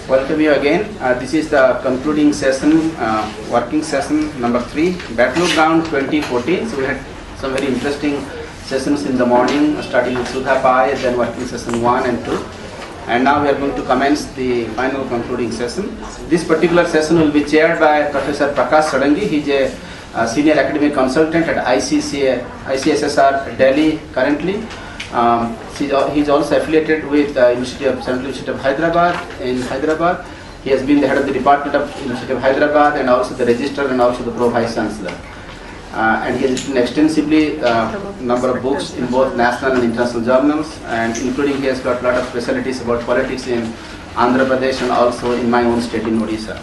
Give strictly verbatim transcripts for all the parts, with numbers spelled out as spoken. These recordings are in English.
Welcome you again. Uh, this is the concluding session, uh, working session number three, Battleground twenty fourteen. So we had some very interesting sessions in the morning, uh, starting with Sudha Pai, then working session one and two. And now we are going to commence the final concluding session. This particular session will be chaired by Professor Prakash Sadangi. He is a uh, senior academic consultant at I C C A, I C S S R Delhi currently. Um, he is also affiliated with uh, University of Central University of Hyderabad in Hyderabad. He has been the head of the Department of University of Hyderabad and also the Registrar and also the Pro Vice Chancellor. Uh, and he has written extensively a uh, number of books in both national and international journals, and including he has got a lot of specialties about politics in Andhra Pradesh and also in my own state in Odisha.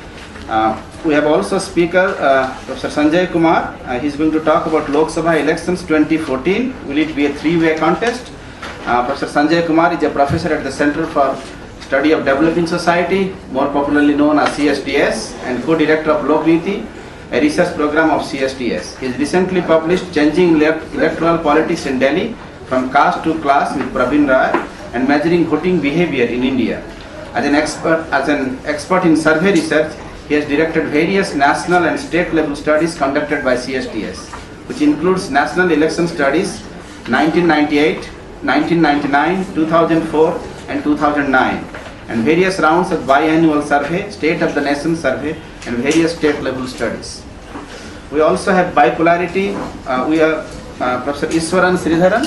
Uh, we have also speaker uh, Professor Sanjay Kumar. Uh, he is going to talk about Lok Sabha elections twenty fourteen. Will it be a three-way contest? Uh, Professor Sanjay Kumar is a professor at the Center for Study of Developing Society, more popularly known as C S D S, and co-director of Lok Niti, a research program of C S D S. He has recently published Changing Electoral Politics in Delhi from Caste to Class with Praveen Rai and Measuring Voting Behavior in India. As an expert, as an expert in survey research, he has directed various national and state level studies conducted by C S D S, which includes National Election Studies nineteen ninety-eight, nineteen ninety-nine, two thousand four and two thousand nine, and various rounds of biannual survey, State of the Nation survey, and various state level studies. We also have bipolarity. Uh, we have uh, Professor Iswaran Sridharan.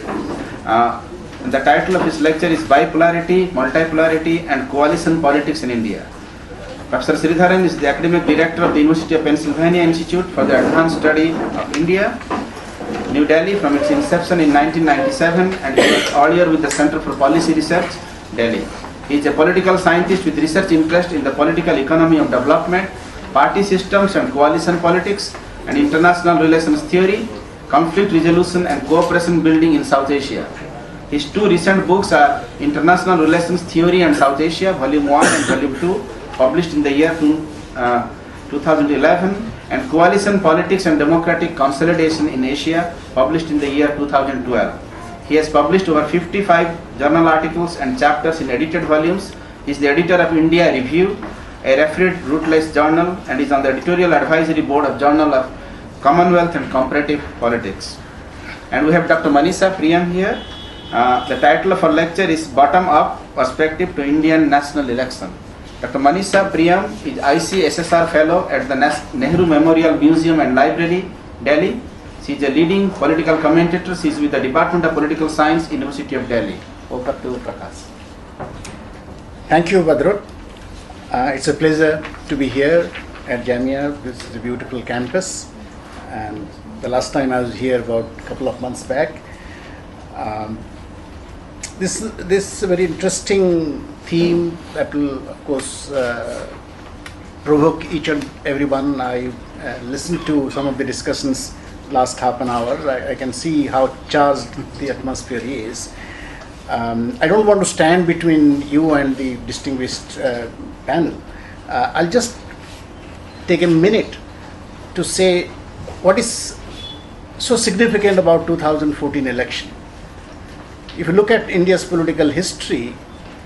Uh, the title of his lecture is Bipolarity, Multipolarity and Coalition Politics in India. Professor Sridharan is the academic director of the University of Pennsylvania Institute for the Advanced Study of India, New Delhi, from its inception in nineteen ninety-seven, and he was earlier with the Center for Policy Research, Delhi. He is a political scientist with research interest in the political economy of development, party systems and coalition politics, and international relations theory, conflict resolution and cooperation building in South Asia. His two recent books are International Relations Theory and South Asia, Volume one and Volume two, published in the year two, uh, two thousand eleven, and Coalition Politics and Democratic Consolidation in Asia, published in the year two thousand twelve. He has published over fifty-five journal articles and chapters in edited volumes. He is the editor of India Review, a refereed Routledge journal, and is on the editorial advisory board of Journal of Commonwealth and Comparative Politics. And we have Doctor Manisha Priyam here. Uh, the title of her lecture is Bottom-Up Perspective to Indian National Election. Doctor Manisha Priyam is I C S S R Fellow at the Nehru Memorial Museum and Library, Delhi. She is a leading political commentator. She is with the Department of Political Science, University of Delhi. Over to Prakash. Thank you, Badrut. Uh, it's a pleasure to be here at Jamia. This is a beautiful campus. And the last time I was here about a couple of months back. Um, this, this is a very interesting theme that will, of course, uh, provoke each and everyone. I uh, listened to some of the discussions last half an hour. I, I can see how charged the atmosphere is. Um, I don't want to stand between you and the distinguished uh, panel. Uh, I'll just take a minute to say what is so significant about two thousand fourteen election. If you look at India's political history,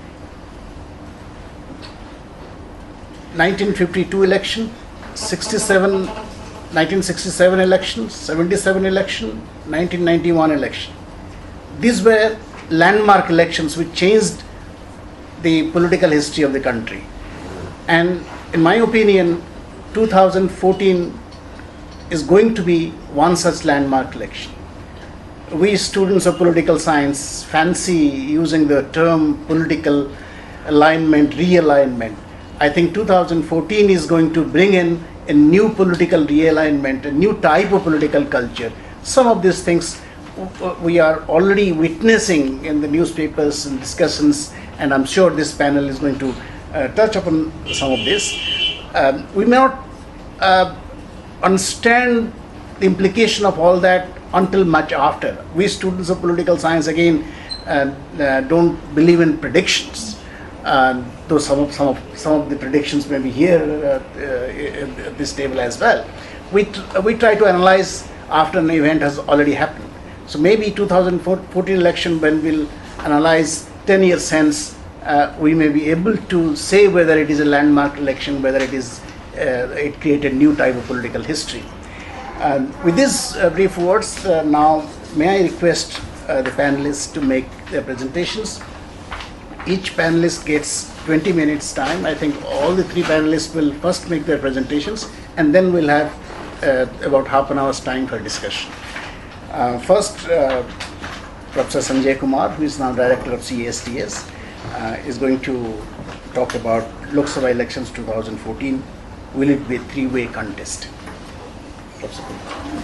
nineteen fifty-two election, sixty-seven, nineteen sixty-seven election, seventy-seven election, nineteen ninety-one election. These were landmark elections which changed the political history of the country. And in my opinion, two thousand fourteen is going to be one such landmark election. We students of political science fancy using the term political alignment, realignment. I think two thousand fourteen is going to bring in a new political realignment, a new type of political culture. Some of these things we are already witnessing in the newspapers and discussions, and I'm sure this panel is going to uh, touch upon some of this. Um, we may not uh, understand the implication of all that until much after. We students of political science, again, uh, uh, don't believe in predictions. Uh, though some of, some, of, some of the predictions may be here uh, uh, at this table as well. We, tr we try to analyze after an event has already happened. So maybe two thousand fourteen election, when we'll analyze ten years hence, uh, we may be able to say whether it is a landmark election, whether it is uh, it created new type of political history. Um, with these uh, brief words, uh, now may I request uh, the panelists to make their presentations. Each panelist gets twenty minutes time. I think all the three panelists will first make their presentations, and then we'll have uh, about half an hour's time for discussion. Uh, first, uh, Professor Sanjay Kumar, who is now Director of C A S T S, uh, is going to talk about Lok Sabha elections two thousand fourteen. Will it be a three-way contest? Professor Kumar.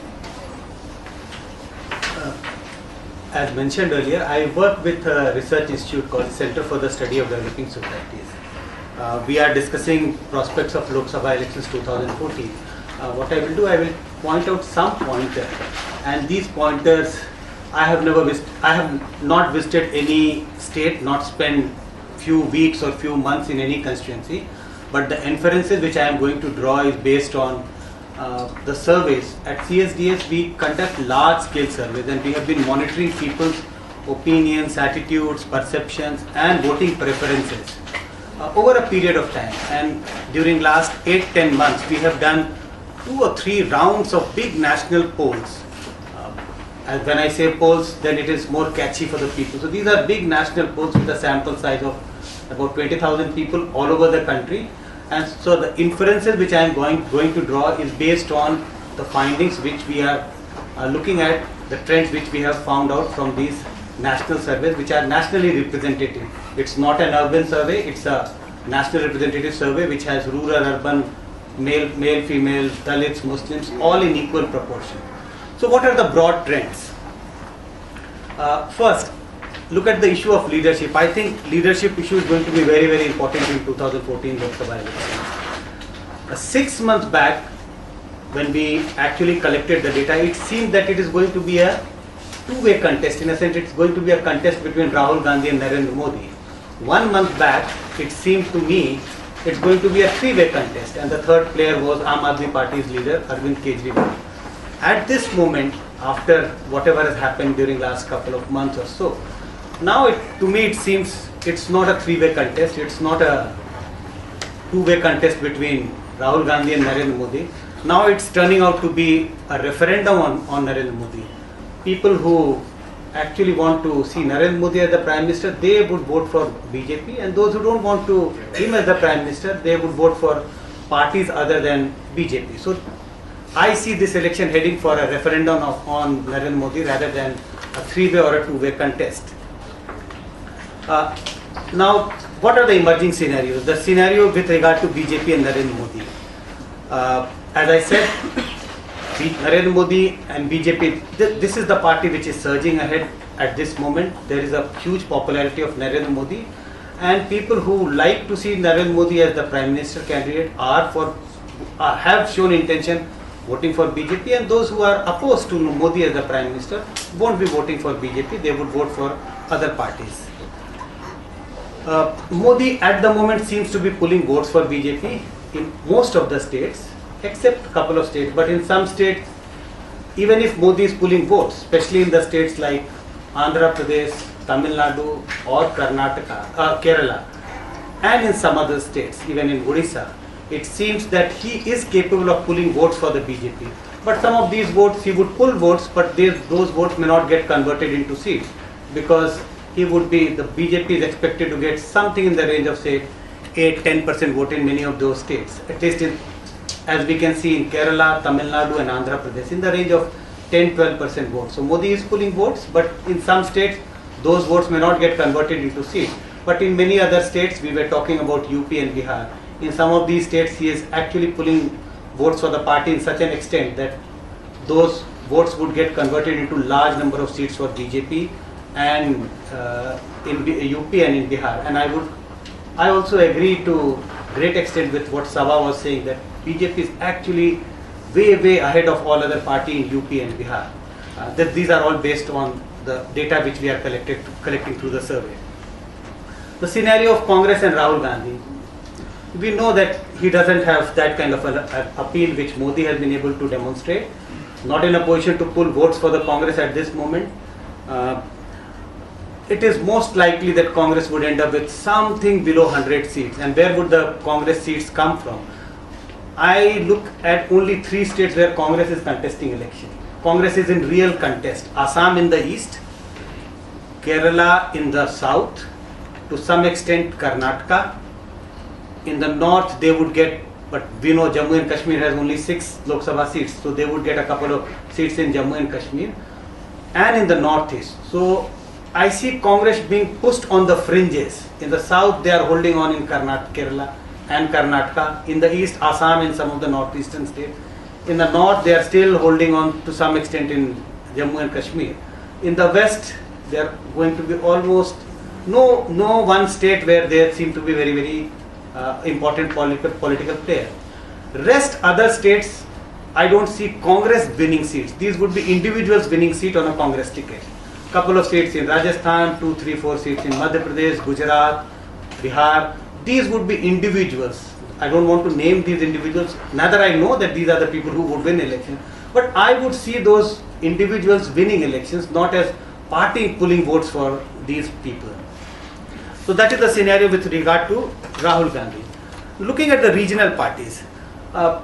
Uh, as mentioned earlier, I work with a research institute called Center for the Study of Developing Societies. Uh, we are discussing prospects of Lok Sabha elections two thousand fourteen. Uh, what I will do, I will point out some pointers, and these pointers, I have never vis I have not visited any state, not spent few weeks or few months in any constituency, but the inferences which I am going to draw is based on uh, the surveys. At C S D S, we conduct large-scale surveys, and we have been monitoring people's opinions, attitudes, perceptions, and voting preferences uh, over a period of time. And during last eight ten months, we have done two or three rounds of big national polls. Uh, and when I say polls, then it is more catchy for the people. So these are big national polls with a sample size of about twenty thousand people all over the country. And so the inferences which I am going, going to draw is based on the findings which we are uh, looking at, the trends which we have found out from these national surveys, which are nationally representative. It's not an urban survey, it's a national representative survey which has rural, urban, male, male, female, Dalits, Muslims, all in equal proportion. So what are the broad trends? Uh, first, look at the issue of leadership. I think leadership issue is going to be very, very important in two thousand fourteen Lok Sabha elections. Uh, six months back, when we actually collected the data, it seemed that it is going to be a two-way contest. In a sense, it's going to be a contest between Rahul Gandhi and Narendra Modi. One month back, it seemed to me it's going to be a three-way contest, and the third player was Aam Aadmi Party's leader, Arvind Kejriwal. At this moment, after whatever has happened during last couple of months or so, now it, to me it seems it's not a three-way contest, it's not a two-way contest between Rahul Gandhi and Narendra Modi. Now it's turning out to be a referendum on, on Narendra Modi. People who actually want to see Narendra Modi as the Prime Minister, they would vote for B J P, and those who don't want to him as the Prime Minister, they would vote for parties other than B J P. So I see this election heading for a referendum of, on Narendra Modi rather than a three-way or a two-way contest. Uh, now, what are the emerging scenarios? The scenario with regard to B J P and Narendra Modi. Uh, as I said, B Narendra Modi and B J P, th this is the party which is surging ahead at this moment. There is a huge popularity of Narendra Modi, and people who like to see Narendra Modi as the Prime Minister candidate are for uh, have shown intention voting for B J P, and those who are opposed to Modi as the Prime Minister won't be voting for B J P, they would vote for other parties. Uh, Modi at the moment seems to be pulling votes for B J P in most of the states, except a couple of states. But in some states, even if Modi is pulling votes, especially in the states like Andhra Pradesh, Tamil Nadu or Karnataka, uh, Kerala, and in some other states, even in Odisha, it seems that he is capable of pulling votes for the B J P. But some of these votes, he would pull votes, but they, those votes may not get converted into seats, because he would be, the B J P is expected to get something in the range of say eight to ten percent vote in many of those states. At least in, as we can see in Kerala, Tamil Nadu and Andhra Pradesh, in the range of ten to twelve percent votes. So Modi is pulling votes, but in some states, those votes may not get converted into seats. But in many other states, we were talking about U P and Bihar. In some of these states, he is actually pulling votes for the party in such an extent that those votes would get converted into large number of seats for B J P and uh, in B U P and in Bihar. And I would, I also agree to great extent with what Sabha was saying, that B J P is actually way, way ahead of all other party in U P and Bihar. Uh, that these are all based on the data which we are collected, collecting through the survey. The scenario of Congress and Rahul Gandhi, we know that he doesn't have that kind of an appeal which Modi has been able to demonstrate. Not in a position to pull votes for the Congress at this moment. Uh, it is most likely that Congress would end up with something below one hundred seats. And where would the Congress seats come from? I look at only three states where Congress is contesting election. Congress is in real contest. Assam in the east, Kerala in the south, to some extent Karnataka. In the north they would get, but we know Jammu and Kashmir has only six Lok Sabha seats, so they would get a couple of seats in Jammu and Kashmir, and in the northeast. So I see Congress being pushed on the fringes. In the south they are holding on in Karnataka, Kerala and Karnataka. In the east, Assam and some of the northeastern states. In the north they are still holding on to some extent in Jammu and Kashmir. In the west they are going to be almost no no one state where they seem to be very very uh, important political political player. Rest other states, I don't see Congress winning seats. These would be individuals winning seat on a Congress ticket. Couple of seats in Rajasthan, two, three, four seats in Madhya Pradesh, Gujarat, Bihar. These would be individuals. I don't want to name these individuals. Neither I know that these are the people who would win election. But I would see those individuals winning elections, not as party pulling votes for these people. So that is the scenario with regard to Rahul Gandhi. Looking at the regional parties, uh,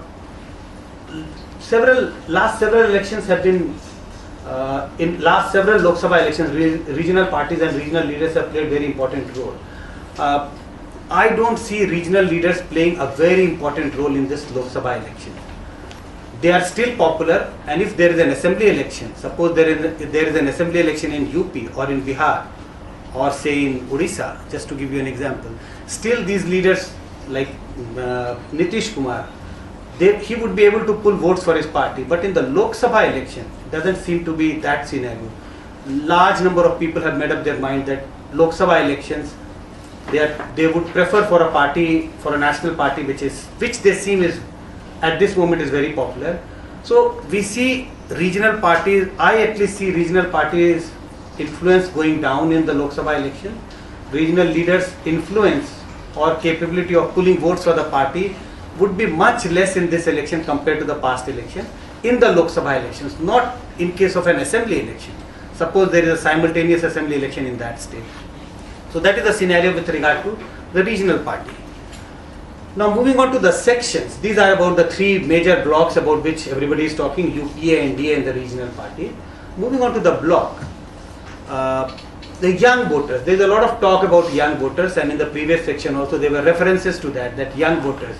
several last several elections have been uh, in last several Lok Sabha elections. Re regional parties and regional leaders have played very important role. Uh, I don't see regional leaders playing a very important role in this Lok Sabha election. They are still popular, and if there is an assembly election, suppose there is, there is an assembly election in U P or in Bihar or say in Odisha, just to give you an example, still these leaders like uh, Nitish Kumar, they, he would be able to pull votes for his party. But in the Lok Sabha election, doesn't seem to be that scenario. Large number of people have made up their mind that Lok Sabha elections, they are, they would prefer for a party, for a national party which is which they seem is at this moment is very popular. So we see regional parties, I at least see regional parties influence going down in the Lok Sabha election. Regional leaders' influence or capability of pulling votes for the party would be much less in this election compared to the past election in the Lok Sabha elections, not in case of an assembly election. Suppose there is a simultaneous assembly election in that state. So that is the scenario with regard to the regional party. Now moving on to the sections, these are about the three major blocks about which everybody is talking, U P A, N D A and the regional party. Moving on to the block, uh, the young voters, there is a lot of talk about young voters, and in the previous section also there were references to that, that young voters.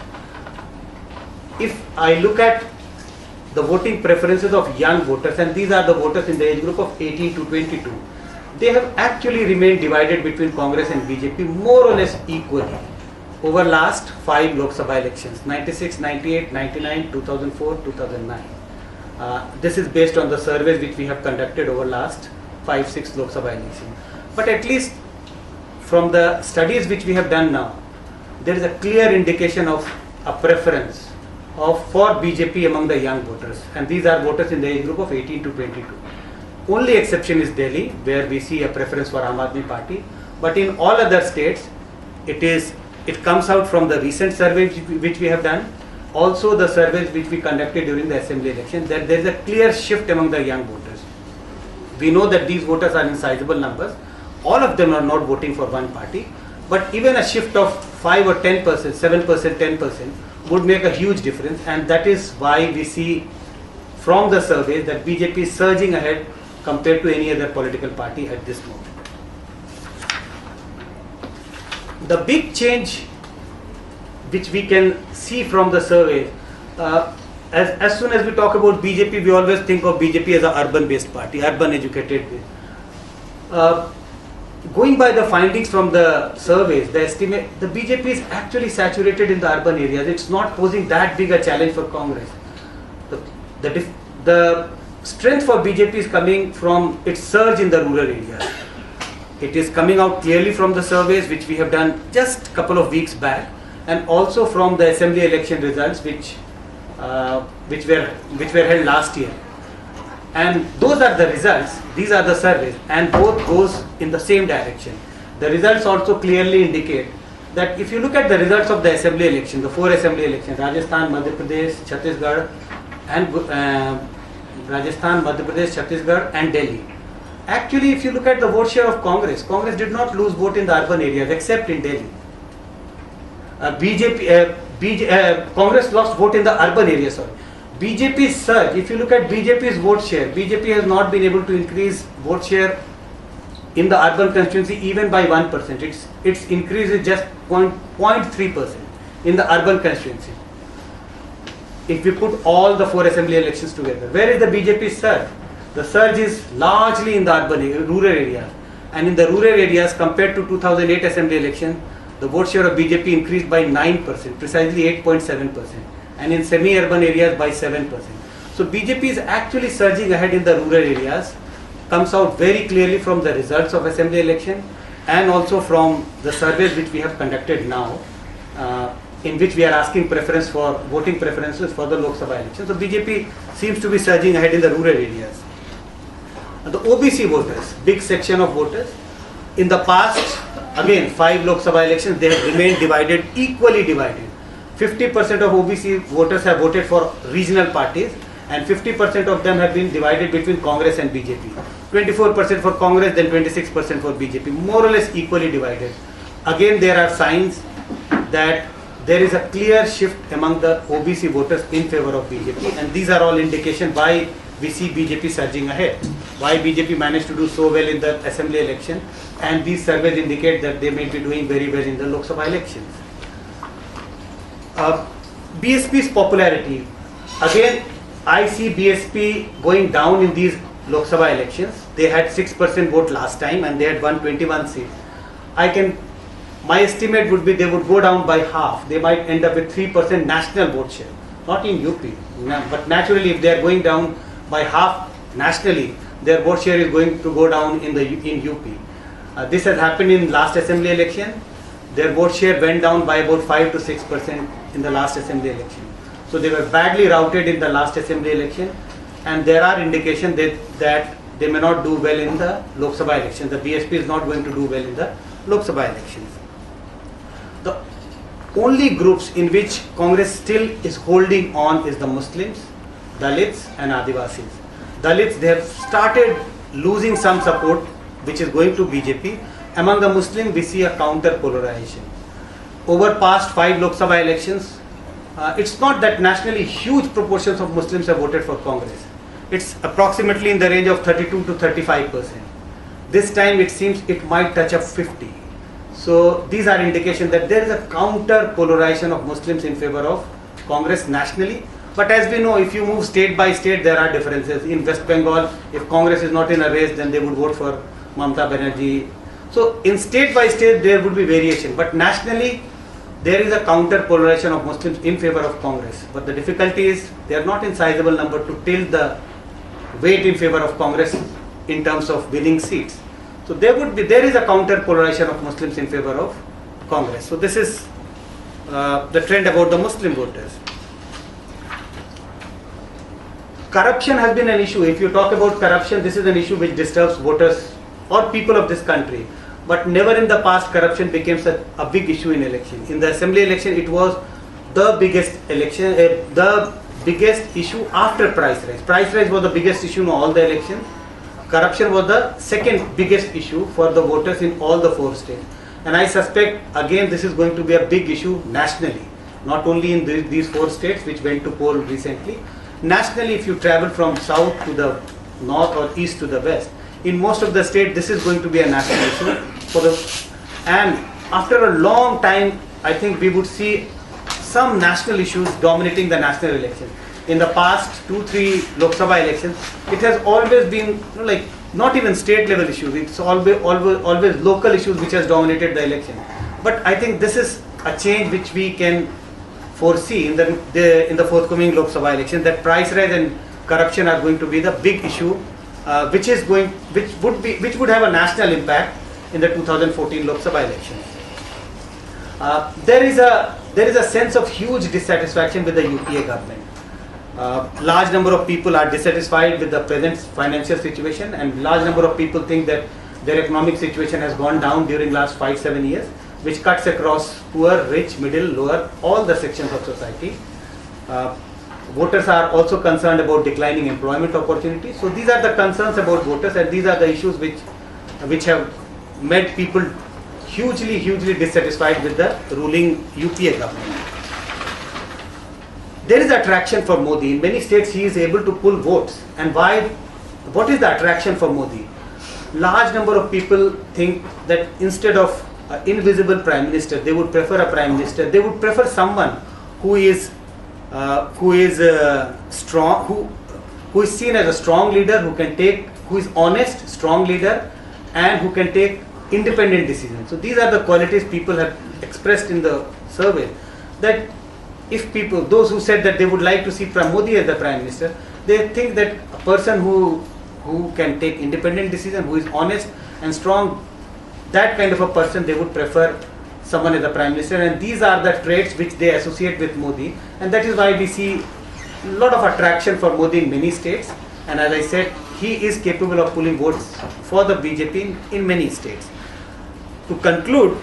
If I look at the voting preferences of young voters, and these are the voters in the age group of eighteen to twenty-two, they have actually remained divided between Congress and B J P more or less equally over last five Lok Sabha elections, ninety-six, ninety-eight, ninety-nine, two thousand four, two thousand nine. Uh, this is based on the surveys which we have conducted over last five, six Lok Sabha elections. But at least from the studies which we have done now, there is a clear indication of a preference of for B J P among the young voters, and these are voters in the age group of eighteen to twenty-two. Only exception is Delhi, where we see a preference for Aam Aadmi Party, but in all other states, it is it comes out from the recent surveys which we have done, also the surveys which we conducted during the assembly election, that there is a clear shift among the young voters. We know that these voters are in sizable numbers. All of them are not voting for one party, but even a shift of five or ten percent, seven percent, ten percent would make a huge difference, and that is why we see from the surveys that B J P is surging ahead compared to any other political party at this moment. The big change which we can see from the survey, uh, as, as soon as we talk about B J P, we always think of B J P as an urban-based party, urban educated. Uh, going by the findings from the surveys, the estimate, the B J P is actually saturated in the urban areas. It's not posing that big a challenge for Congress. The, the, dif the strength for B J P is coming from its surge in the rural areas. It is coming out clearly from the surveys which we have done just a couple of weeks back, and also from the assembly election results which uh, which were which were held last year. And those are the results, these are the surveys, and both goes in the same direction. The results also clearly indicate that if you look at the results of the assembly election, the four assembly elections, Rajasthan, Madhya Pradesh, Chhattisgarh, and uh, Rajasthan, Madhya Pradesh, Chhattisgarh and Delhi. Actually, if you look at the vote share of Congress, Congress did not lose vote in the urban areas except in Delhi. Uh, B J P, uh, B J, uh, Congress lost vote in the urban areas. Sorry. B J P's surge, if you look at B J P's vote share, B J P has not been able to increase vote share in the urban constituency even by one percent. Its, its increase is just zero point three percent in the urban constituency. If we put all the four assembly elections together, where is the B J P's surge? The surge is largely in the urban, rural areas. And in the rural areas, compared to two thousand eight assembly election, the vote share of B J P increased by nine percent, precisely eight point seven percent. And in semi-urban areas by seven percent. So B J P is actually surging ahead in the rural areas, comes out very clearly from the results of assembly election and also from the surveys which we have conducted now, uh, in which we are asking preference for voting preferences for the Lok Sabha election. So B J P seems to be surging ahead in the rural areas. The O B C voters, big section of voters, in the past, again five Lok Sabha elections, they have remained divided, equally divided. fifty percent of O B C voters have voted for regional parties and fifty percent of them have been divided between Congress and B J P. twenty-four percent for Congress, then twenty-six percent for B J P, more or less equally divided. Again, there are signs that there is a clear shift among the O B C voters in favor of B J P, and these are all indication why we see B J P surging ahead, why B J P managed to do so well in the assembly election, and these surveys indicate that they may be doing very well in the Lok Sabha elections. Uh, B S P's popularity, again I see B S P going down in these Lok Sabha elections. They had six percent vote last time and they had won twenty-one seats. I can, my estimate would be they would go down by half. They might end up with three percent national vote share, not in U P. But naturally, if they are going down by half nationally, their vote share is going to go down in the in U P. Uh, this has happened in last assembly election. Their vote share went down by about five to six percent in the last assembly election. So they were badly routed in the last assembly election, and there are indications that, that they may not do well in the Lok Sabha elections. The B S P is not going to do well in the Lok Sabha elections. The only groups in which Congress still is holding on is the Muslims, Dalits and Adivasis. Dalits, they have started losing some support which is going to B J P. Among the Muslims, we see a counter polarization. Over past five Lok Sabha elections, uh, it's not that nationally huge proportions of Muslims have voted for Congress. It's approximately in the range of thirty-two to thirty-five percent. This time it seems it might touch up fifty. So these are indications that there is a counter polarization of Muslims in favor of Congress nationally. But as we know, if you move state by state, there are differences. In West Bengal, if Congress is not in a race, then they would vote for Mamata Banerjee. So in state by state, there would be variation. But nationally, there is a counter polarization of Muslims in favor of Congress. But the difficulty is they are not in sizable number to tilt the weight in favor of Congress in terms of winning seats. So there would be, there is a counter polarization of Muslims in favor of Congress. So this is uh, the trend about the Muslim voters. Corruption has been an issue. If you talk about corruption, this is an issue which disturbs voters or people of this country. But never in the past corruption became such a big issue in election. In the assembly election, it was the biggest election, uh, the biggest issue after price rise. Price rise was the biggest issue in all the elections. Corruption was the second biggest issue for the voters in all the four states. And I suspect, again, this is going to be a big issue nationally, not only in the, these four states which went to poll recently. Nationally, if you travel from south to the north or east to the west, in most of the states, this is going to be a national issue. For the, and after a long time, I think we would see some national issues dominating the national election. In the past two, three Lok Sabha elections, it has always been, you know, like not even state level issues. It's always, always, always local issues which has dominated the election. But I think this is a change which we can foresee in the, the in the forthcoming Lok Sabha election, that price rise and corruption are going to be the big issue, uh, which is going, which would be, which would have a national impact in the two thousand fourteen Lok Sabha election. Uh, there is a there is a sense of huge dissatisfaction with the U P A government. Uh, large number of people are dissatisfied with the present financial situation, and large number of people think that their economic situation has gone down during last five seven years, which cuts across poor, rich, middle, lower, all the sections of society. Uh, voters are also concerned about declining employment opportunities. So these are the concerns about voters, and these are the issues which which have made people hugely, hugely dissatisfied with the ruling U P A government. There is attraction for Modi. In many states he is able to pull votes. And why? What is the attraction for Modi? Large number of people think that instead of an invisible prime minister, they would prefer a prime minister. They would prefer someone who is uh, who is uh, strong, who who is seen as a strong leader, who can take, who is honest, strong leader, and who can take independent decisions. So these are the qualities people have expressed in the survey. That if people, those who said that they would like to see Prime Modi as the prime minister, they think that a person who who can take independent decision, who is honest and strong, that kind of a person they would prefer someone as the prime minister. And these are the traits which they associate with Modi, and that is why we see a lot of attraction for Modi in many states. And as I said, he is capable of pulling votes for the B J P in, in many states. To conclude,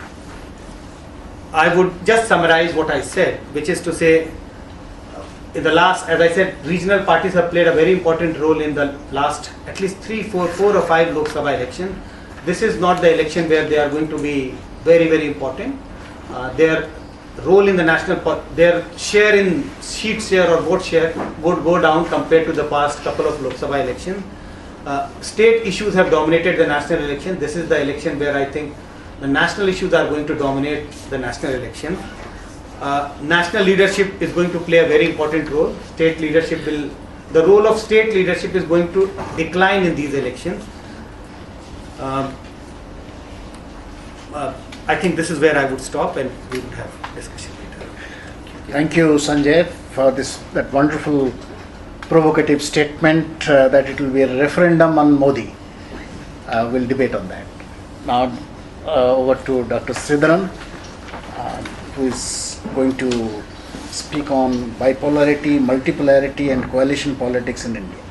I would just summarize what I said, which is to say, in the last, as I said, regional parties have played a very important role in the last at least three, four, four or five Lok Sabha election. This is not the election where they are going to be very, very important. Uh, their role in the national, their share in seat share or vote share would go down compared to the past couple of Lok Sabha elections. Uh, state issues have dominated the national election. This is the election where I think the national issues are going to dominate the national election. Uh, national leadership is going to play a very important role. State leadership will, the role of state leadership is going to decline in these elections. Um, uh, I think this is where I would stop, and we would have discussion later. Thank you, Sanjay, for this that wonderful provocative statement uh, that it will be a referendum on Modi. Uh, we'll debate on that. Now uh, over to Doctor Sridharan, uh, who is going to speak on bipolarity, multipolarity and coalition politics in India.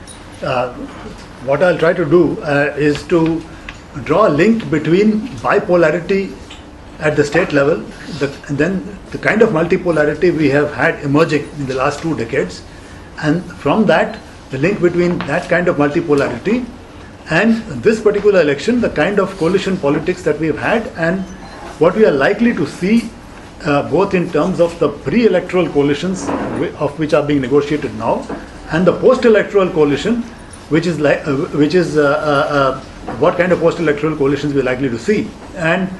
Uh, what I'll try to do uh, is to draw a link between bipolarity at the state level, the, and then the kind of multipolarity we have had emerging in the last two decades, and from that, the link between that kind of multipolarity and this particular election, the kind of coalition politics that we have had and what we are likely to see Uh, both in terms of the pre-electoral coalitions of which are being negotiated now, and the post-electoral coalition, which is like, uh, which is uh, uh, uh, what kind of post-electoral coalitions we are likely to see. And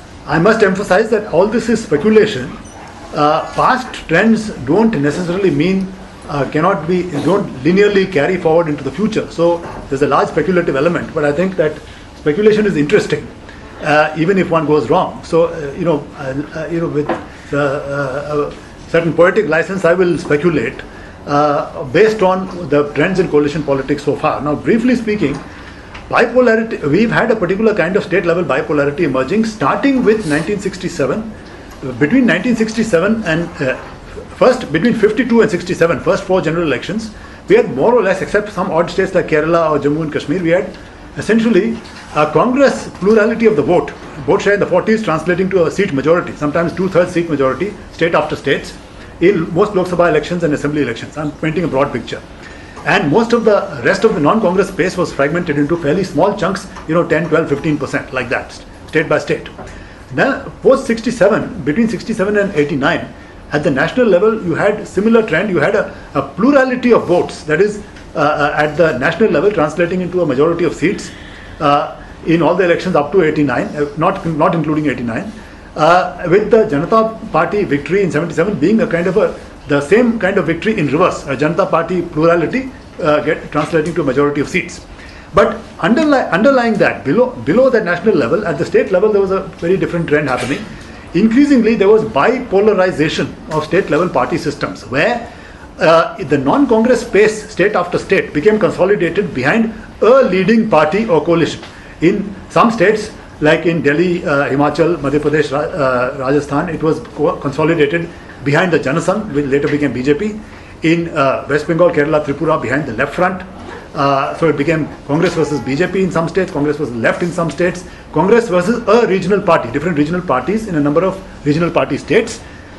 I must emphasize that all this is speculation. Uh, past trends don't necessarily mean uh, cannot be don't linearly carry forward into the future. So there's a large speculative element, but I think that speculation is interesting. Uh, even if one goes wrong. So, uh, you know, uh, uh, you know, with the, uh, uh, certain poetic license, I will speculate uh, based on the trends in coalition politics so far. Now, briefly speaking, bipolarity, we've had a particular kind of state-level bipolarity emerging, starting with nineteen sixty-seven. Between nineteen sixty-seven and uh, first, between fifty-two and sixty-seven, first four general elections, we had more or less, except some odd states like Kerala or Jammu and Kashmir, we had essentially a Congress plurality of the vote, vote share in the forties translating to a seat majority, sometimes two-thirds seat majority, state after states, in most Lok Sabha elections and assembly elections. I'm painting a broad picture. And most of the rest of the non-Congress space was fragmented into fairly small chunks, you know, ten, twelve, fifteen percent, like that, state by state. Now, post sixty-seven, between sixty-seven and eighty-nine, at the national level, you had similar trend. You had a, a plurality of votes, that is, uh, at the national level, translating into a majority of seats. Uh, in all the elections up to eighty-nine, uh, not not including eighty-nine, uh, with the Janata Party victory in seventy-seven being a kind of a the same kind of victory in reverse, a Janata Party plurality uh, get translating to a majority of seats. But underly, underlying that, below below that national level, at the state level, there was a very different trend happening. Increasingly, there was bipolarization of state level party systems, where uh, the non-Congress space, state after state, became consolidated behind a leading party or coalition. In some states, like in Delhi, uh, Himachal, Madhya Pradesh, uh, Rajasthan, it was co consolidated behind the Jana Sangh, which later became B J P. In uh, West Bengal, Kerala, Tripura, behind the left front. Uh, so it became Congress versus B J P in some states, Congress versus left in some states, Congress versus a regional party, different regional parties in a number of regional party states.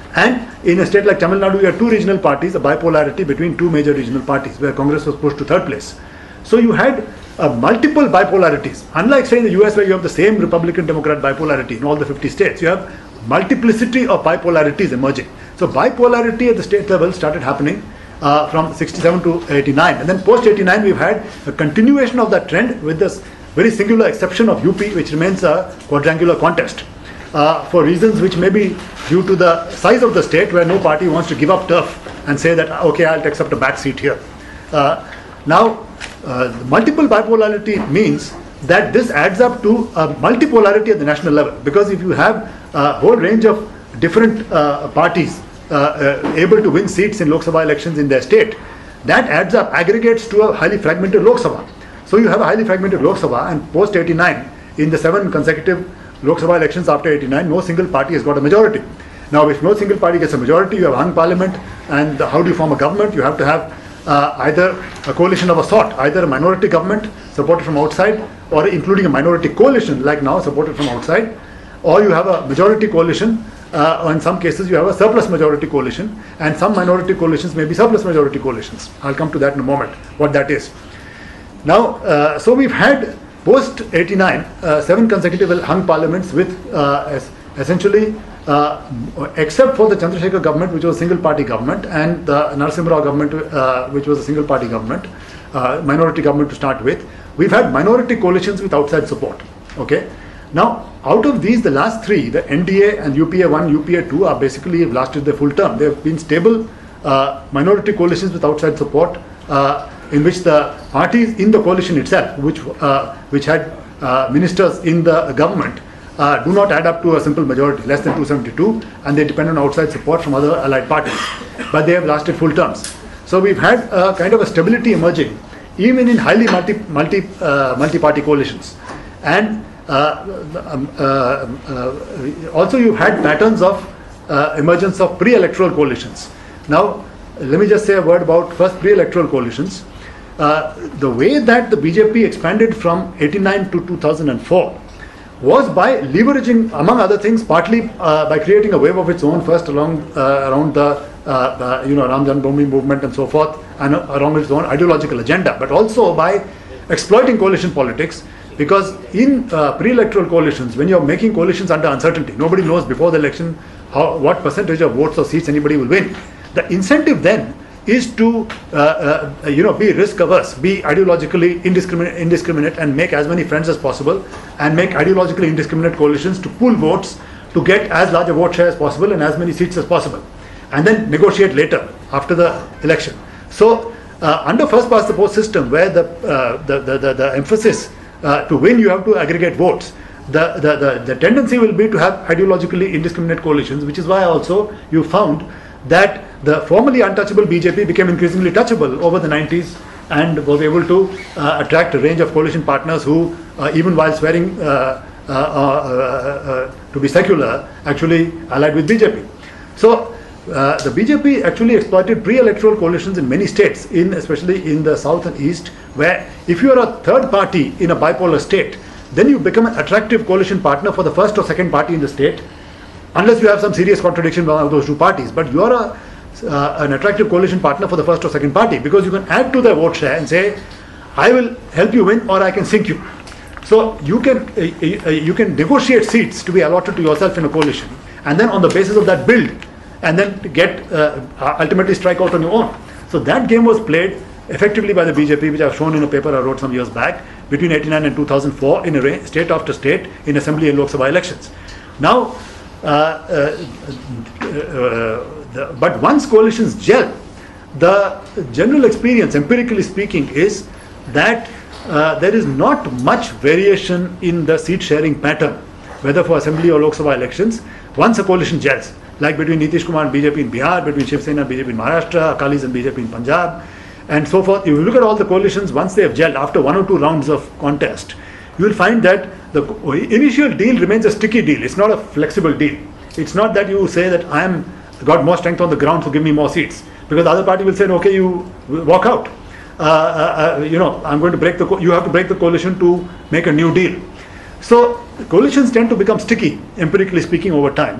And in a state like Tamil Nadu, you had two regional parties, a bipolarity between two major regional parties, where Congress was pushed to third place. So you had uh, multiple bipolarities. Unlike, say, in the U S, where you have the same Republican-Democrat bipolarity in all the fifty states, you have multiplicity of bipolarities emerging. So bipolarity at the state level started happening uh, from sixty-seven to eighty-nine. And then post eighty-nine, we've had a continuation of that trend with this very singular exception of U P, which remains a quadrangular contest. Uh, for reasons which may be due to the size of the state, where no party wants to give up turf and say that, okay, I'll accept a back seat here. Uh, now, uh, multiple bipolarity means that this adds up to a multipolarity at the national level, because if you have a whole range of different uh, parties uh, uh, able to win seats in Lok Sabha elections in their state, that adds up, aggregates to a highly fragmented Lok Sabha. So you have a highly fragmented Lok Sabha, and post eighty-nine, in the seven consecutive Lok Sabha elections after eighty-nine, no single party has got a majority. Now, if no single party gets a majority, you have hung parliament, and how do you form a government? You have to have uh, either a coalition of a sort, either a minority government supported from outside, or including a minority coalition like now supported from outside, or you have a majority coalition, uh, or in some cases you have a surplus majority coalition, and some minority coalitions may be surplus majority coalitions. I'll come to that in a moment, what that is. Now, uh, so we've had post eighty-nine, uh, seven consecutive hung parliaments with uh, es- essentially, uh, except for the Chandrasekhar government, which was a single party government, and the Narasimha Rao government, uh, which was a single party government, uh, minority government to start with, we've had minority coalitions with outside support. Okay. Now, out of these, the last three, the N D A and U P A one, U P A two, are basically lasted their full term. They've been stable uh, minority coalitions with outside support, uh, in which the parties in the coalition itself, which uh, which had uh, ministers in the government, uh, do not add up to a simple majority, less than two seventy-two, and they depend on outside support from other allied parties. But they have lasted full terms. So we've had a kind of a stability emerging, even in highly multi multi uh, multi-party coalitions, and uh, um, uh, uh, also you've had patterns of uh, emergence of pre-electoral coalitions. Now, let me just say a word about first pre-electoral coalitions. Uh, the way that the B J P expanded from eighty-nine to two thousand four was by leveraging, among other things, partly uh, by creating a wave of its own, first along uh, around the uh, uh, you know Ram Janmabhoomi movement and so forth, and uh, around its own ideological agenda, but also by exploiting coalition politics. Because in uh, pre-electoral coalitions, when you're making coalitions under uncertainty, nobody knows before the election how what percentage of votes or seats anybody will win. The incentive then is to uh, uh, you know be risk averse, be ideologically indiscriminate, indiscriminate, and make as many friends as possible, and make ideologically indiscriminate coalitions to pool votes to get as large a vote share as possible and as many seats as possible, and then negotiate later after the election. So uh, under first past the post system, where the uh, the, the, the the emphasis uh, to win, you have to aggregate votes. The, the the the tendency will be to have ideologically indiscriminate coalitions, which is why also you found that the formerly untouchable B J P became increasingly touchable over the nineties, and was able to uh, attract a range of coalition partners who, uh, even while swearing uh, uh, uh, uh, to be secular, actually allied with B J P. So uh, the B J P actually exploited pre-electoral coalitions in many states, in especially in the south and east, where if you are a third party in a bipolar state, then you become an attractive coalition partner for the first or second party in the state, unless you have some serious contradiction with one of those two parties. But you are a, uh, an attractive coalition partner for the first or second party, because you can add to their vote share and say, I will help you win, or I can sink you. So you can uh, uh, you can negotiate seats to be allotted to yourself in a coalition, and then on the basis of that build, and then get uh, ultimately strike out on your own. So that game was played effectively by the B J P, which I've shown in a paper I wrote some years back, between eighty-nine and two thousand four, in a state after state, in assembly and Lok Sabha elections. Now, uh, uh, uh, the, but once coalitions gel, the general experience, empirically speaking, is that uh, there is not much variation in the seat sharing pattern, whether for assembly or Lok Sabha elections, once a coalition gels, like between Nitish Kumar and B J P in Bihar, between Shiv Sena and B J P in Maharashtra, Akalis and B J P in Punjab, and so forth. If you look at all the coalitions, once they have gelled, after one or two rounds of contest, you will find that the initial deal remains a sticky deal. It's not a flexible deal. It's not that you say that I am got more strength on the ground, so give me more seats, because the other party will say, okay, you walk out. Uh, uh, uh, you know, I'm going to break the. Co- you have to break the coalition to make a new deal. So coalitions tend to become sticky, empirically speaking, over time.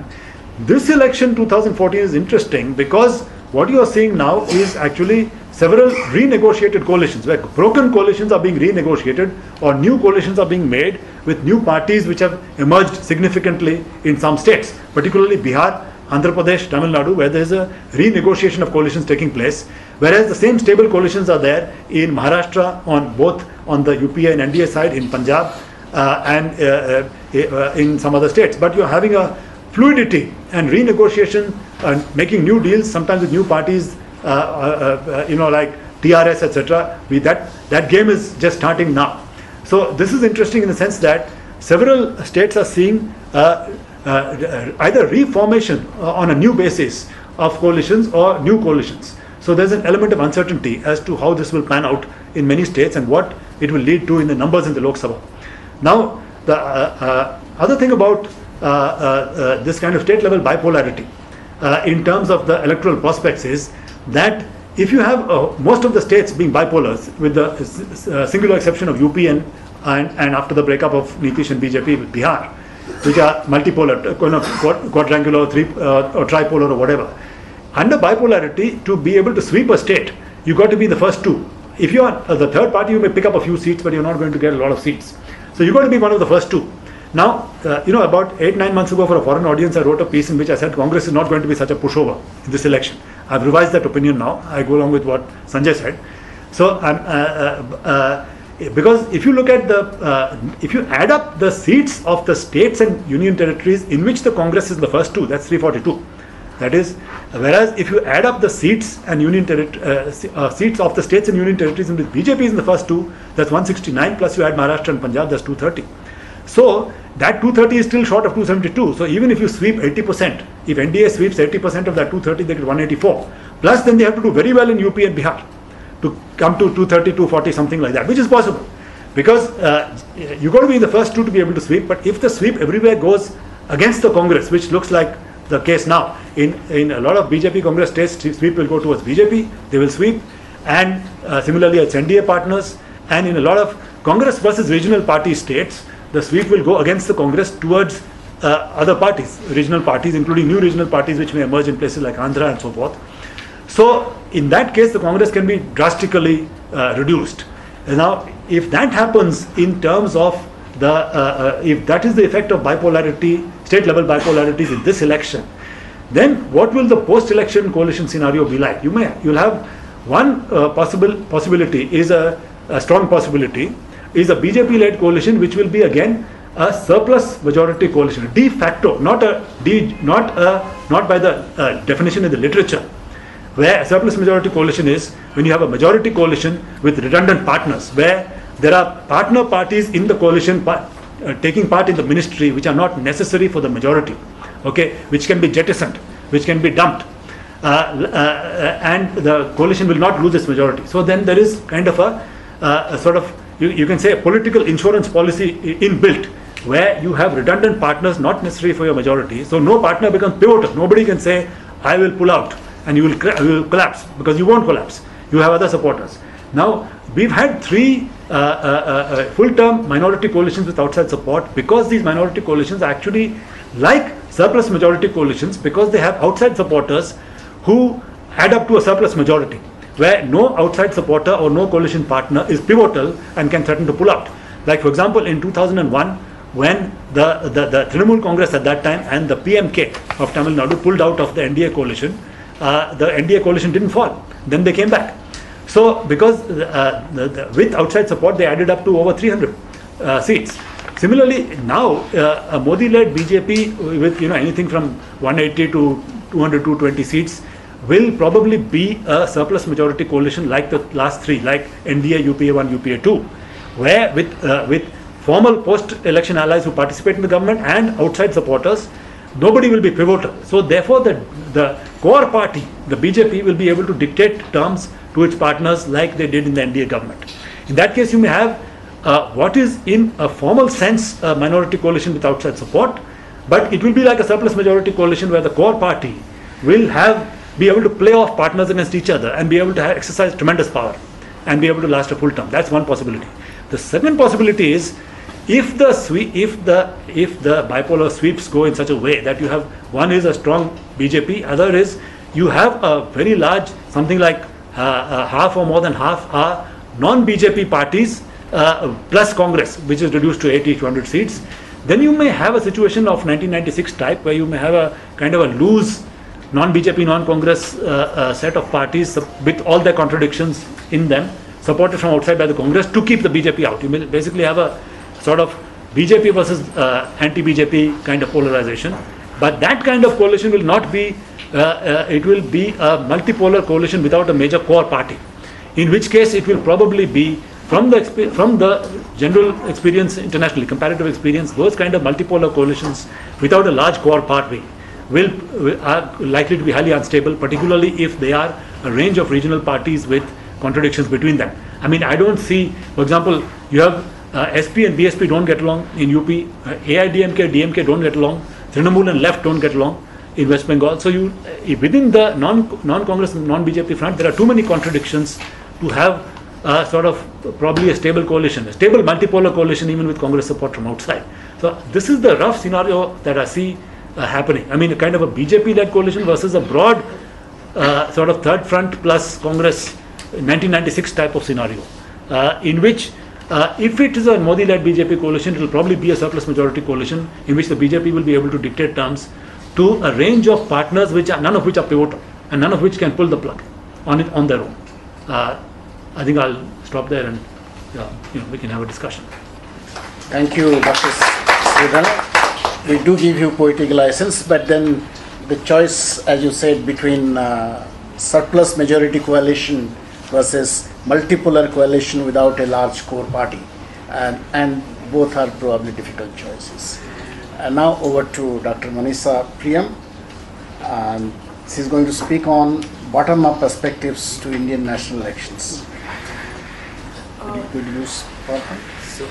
This election two thousand fourteen is interesting because what you are seeing now is actually several renegotiated coalitions, where broken coalitions are being renegotiated or new coalitions are being made with new parties which have emerged significantly in some states, particularly Bihar, Andhra Pradesh, Tamil Nadu, where there is a renegotiation of coalitions taking place, whereas the same stable coalitions are there in Maharashtra on both on the U P A and N D A side, in Punjab uh, and uh, uh, in some other states. But you're having a fluidity and renegotiation and making new deals, sometimes with new parties, uh, uh, uh, you know, like T R S, et cetera. We that that game is just starting now. So this is interesting in the sense that several states are seeing uh, uh, either reformation uh, on a new basis of coalitions or new coalitions. So there's an element of uncertainty as to how this will pan out in many states and what it will lead to in the numbers in the Lok Sabha. Now, the uh, uh, other thing about uh, uh, uh, this kind of state level bipolarity uh, in terms of the electoral prospects is that if you have uh, most of the states being bipolars, with the uh, singular exception of U P and, and and after the breakup of Nitish and B J P with Bihar, which are multipolar, uh, quadrangular, three, uh, or tripolar or whatever. Under bipolarity, to be able to sweep a state, you got to be the first two. If you are uh, the third party, you may pick up a few seats, but you're not going to get a lot of seats. So you got to be one of the first two. Now, uh, you know, about eight, nine months ago for a foreign audience, I wrote a piece in which I said Congress is not going to be such a pushover in this election. I've revised that opinion now. I go along with what Sanjay said. So, um, uh, uh, uh, because if you look at the, uh, if you add up the seats of the states and union territories in which the Congress is the first two, that's three forty-two. That is, whereas if you add up the seats and union terri- uh, uh, seats of the states and union territories in which B J P is in the first two, that's one sixty-nine, plus you add Maharashtra and Punjab, that's two thirty. So that two thirty is still short of two seventy-two. So even if you sweep eighty percent, if N D A sweeps eighty percent of that two thirty, they get one eighty-four. Plus then they have to do very well in U P and Bihar to come to two thirty, two forty, something like that, which is possible. Because uh, you've got to be in the first two to be able to sweep, but if the sweep everywhere goes against the Congress, which looks like the case now, in, in a lot of B J P Congress states, sweep will go towards B J P, they will sweep, and uh, similarly it's N D A partners, and in a lot of Congress versus regional party states, the sweep will go against the Congress towards uh, other parties, regional parties, including new regional parties which may emerge in places like Andhra and so forth. So in that case, the Congress can be drastically uh, reduced. And now, if that happens in terms of the, uh, uh, if that is the effect of bipolarity, state level bipolarities in this election, then what will the post-election coalition scenario be like? You may, you'll have one uh, possible possibility is a, a strong possibility is a B J P-led coalition, which will be again a surplus majority coalition, de facto, not a de, not a, not by the uh, definition in the literature, where a surplus majority coalition is when you have a majority coalition with redundant partners, where there are partner parties in the coalition part, uh, taking part in the ministry which are not necessary for the majority, okay, which can be jettisoned, which can be dumped, uh, uh, and the coalition will not lose its majority. So then there is kind of a, uh, a sort of, you, you can say, a political insurance policy inbuilt, where you have redundant partners not necessary for your majority. So no partner becomes pivotal. Nobody can say, I will pull out, and you will, you will collapse, because you won't collapse. You have other supporters. Now, we've had three uh, uh, uh, full-term minority coalitions with outside support, because these minority coalitions are actually like surplus majority coalitions, because they have outside supporters who add up to a surplus majority, where no outside supporter or no coalition partner is pivotal and can threaten to pull out. Like, for example, in two thousand one, when the, the, the Trinamool Congress at that time and the P M K of Tamil Nadu pulled out of the N D A coalition, uh, the N D A coalition didn't fall. Then they came back. So, because uh, the, the, with outside support, they added up to over three hundred uh, seats. Similarly, now uh, a Modi-led B J P with, you know, anything from one eighty to two hundred, two twenty seats will probably be a surplus majority coalition like the last three, like N D A, U P A one, U P A two, where with uh, with formal post-election allies who participate in the government and outside supporters, nobody will be pivotal. So therefore, the the core party, the B J P, will be able to dictate terms to its partners like they did in the N D A government. In that case, you may have uh, what is in a formal sense a minority coalition with outside support, but it will be like a surplus majority coalition where the core party will have be able to play off partners against each other and be able to have, exercise tremendous power and be able to last a full term. That's one possibility. The second possibility is, if the sweep, if the if the bipolar sweeps go in such a way that you have one is a strong B J P, other is you have a very large, something like uh, uh, half or more than half are non-B J P parties uh, plus Congress, which is reduced to eighty to one hundred seats, then you may have a situation of nineteen ninety-six type where you may have a kind of a loose non-B J P, non-Congress uh, uh, set of parties with all their contradictions in them, supported from outside by the Congress to keep the B J P out. You may basically have a sort of B J P versus uh, anti-B J P kind of polarization. But that kind of coalition will not be, uh, uh, it will be a multipolar coalition without a major core party. In which case it will probably be, from the, from the general experience internationally, comparative experience, those kind of multipolar coalitions without a large core party will, are likely to be highly unstable, particularly if they are a range of regional parties with contradictions between them. I mean, I don't see, for example, you have uh, S P and B S P don't get along in U P, uh, A I D M K, D M K don't get along, Trinamool and left don't get along in West Bengal. So you, uh, within the non, non-Congress and non-B J P front, there are too many contradictions to have uh, sort of probably a stable coalition, a stable multipolar coalition even with Congress support from outside. So this is the rough scenario that I see uh, happening. I mean, a kind of a B J P-led coalition versus a broad uh, sort of third front plus Congress nineteen ninety-six type of scenario, uh, in which uh, if it is a Modi-led B J P coalition, it will probably be a surplus majority coalition in which the B J P will be able to dictate terms to a range of partners, which are none of which are pivotal and none of which can pull the plug on it on their own. Uh, I think I'll stop there and yeah, you know, we can have a discussion. Thank you, Doctor Sridhar. We do give you poetic license, but then the choice, as you said, between uh, surplus majority coalition versus multipolar coalition without a large core party, and, and both are probably difficult choices. And now over to Doctor Manisha Priyam, and she's going to speak on bottom-up perspectives to Indian national elections. Uh, Could you use PowerPoint?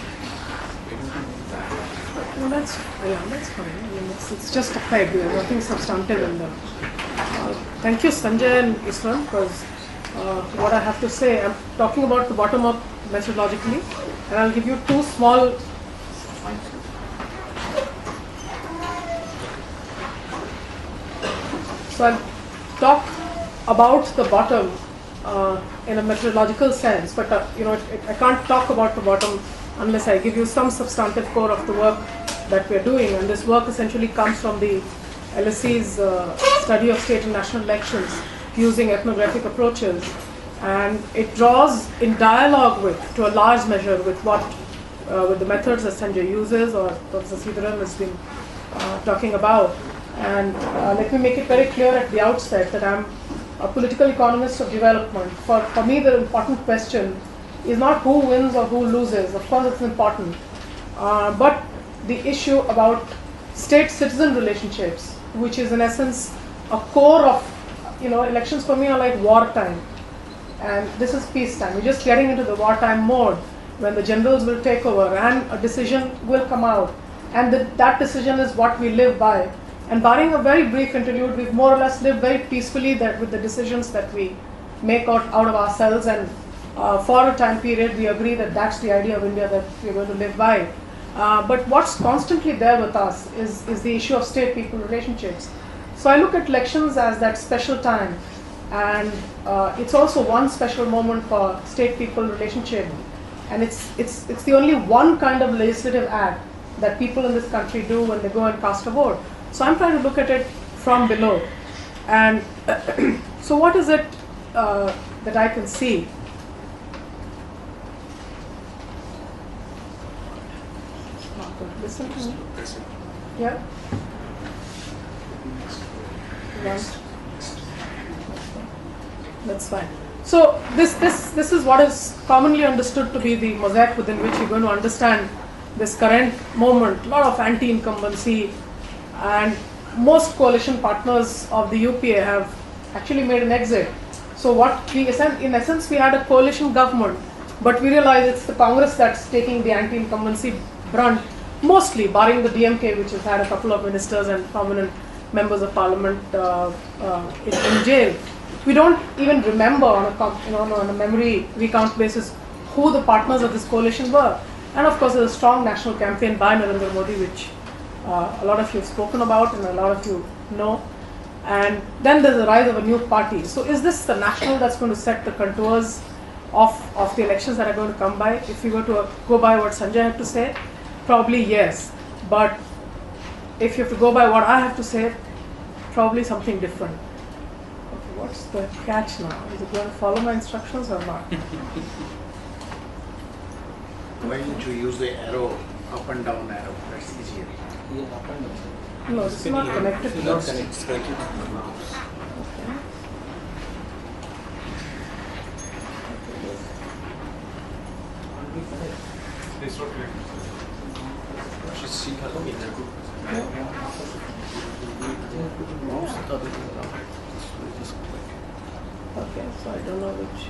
No, that's yeah, that's fine. I mean, it's, it's just a peg. There's nothing substantive in there. Uh, thank you, Sanjay and Isran, because uh, what I have to say, I'm talking about the bottom-up methodologically, and I'll give you two small. So I'll talk about the bottom uh, in a methodological sense, but uh, you know, it, it, I can't talk about the bottom unless I give you some substantive core of the work that we are doing. And this work essentially comes from the L S E's uh, study of state and national elections using ethnographic approaches, and it draws in dialogue with, to a large measure, with what, uh, with the methods that Sanjay uses or Professor Sridharan has been uh, talking about. And uh, let me make it very clear at the outset that I'm a political economist of development. For, for me, the important question is not who wins or who loses. Of course, it's important. Uh, but the issue about state-citizen relationships, which is in essence a core of, you know, elections for me are like wartime. And this is peacetime. We're just getting into the wartime mode when the generals will take over and a decision will come out. And the, that decision is what we live by. And barring a very brief interlude, we've more or less lived very peacefully that with the decisions that we make out, out of ourselves, and uh, for a time period we agree that that's the idea of India that we're going to live by. Uh, but what's constantly there with us is, is the issue of state-people relationships. So I look at elections as that special time, and uh, it's also one special moment for state-people relationship. And it's, it's, it's the only one kind of legislative act that people in this country do when they go and cast a vote. So I'm trying to look at it from below. And so what is it uh, that I can see? Not good. Listen to me. Yeah? Right. That's fine. So this, this, this is what is commonly understood to be the mosaic within which you're going to understand this current moment. A lot of anti-incumbency, and most coalition partners of the U P A have actually made an exit. So what we, in essence, we had a coalition government, but we realize it's the Congress that's taking the anti-incumbency brunt, mostly, barring the D M K, which has had a couple of ministers and prominent members of parliament uh, uh, in, in jail. We don't even remember on a, you know, on a memory recount basis who the partners of this coalition were. And of course, there's a strong national campaign by Narendra Modi, which uh, a lot of you have spoken about and a lot of you know. And then there's the rise of a new party. So is this the national that's going to set the contours of, of the elections that are going to come by? If we were to uh, go by what Sanjay had to say, probably yes. But if you have to go by what I have to say, probably something different. Okay, what's the catch now? Is it going to follow my instructions or not? Why don't you use the arrow, up and down arrow? That's easier. No, it's not connected to Not this. connected. Okay. Okay, so I don't know which.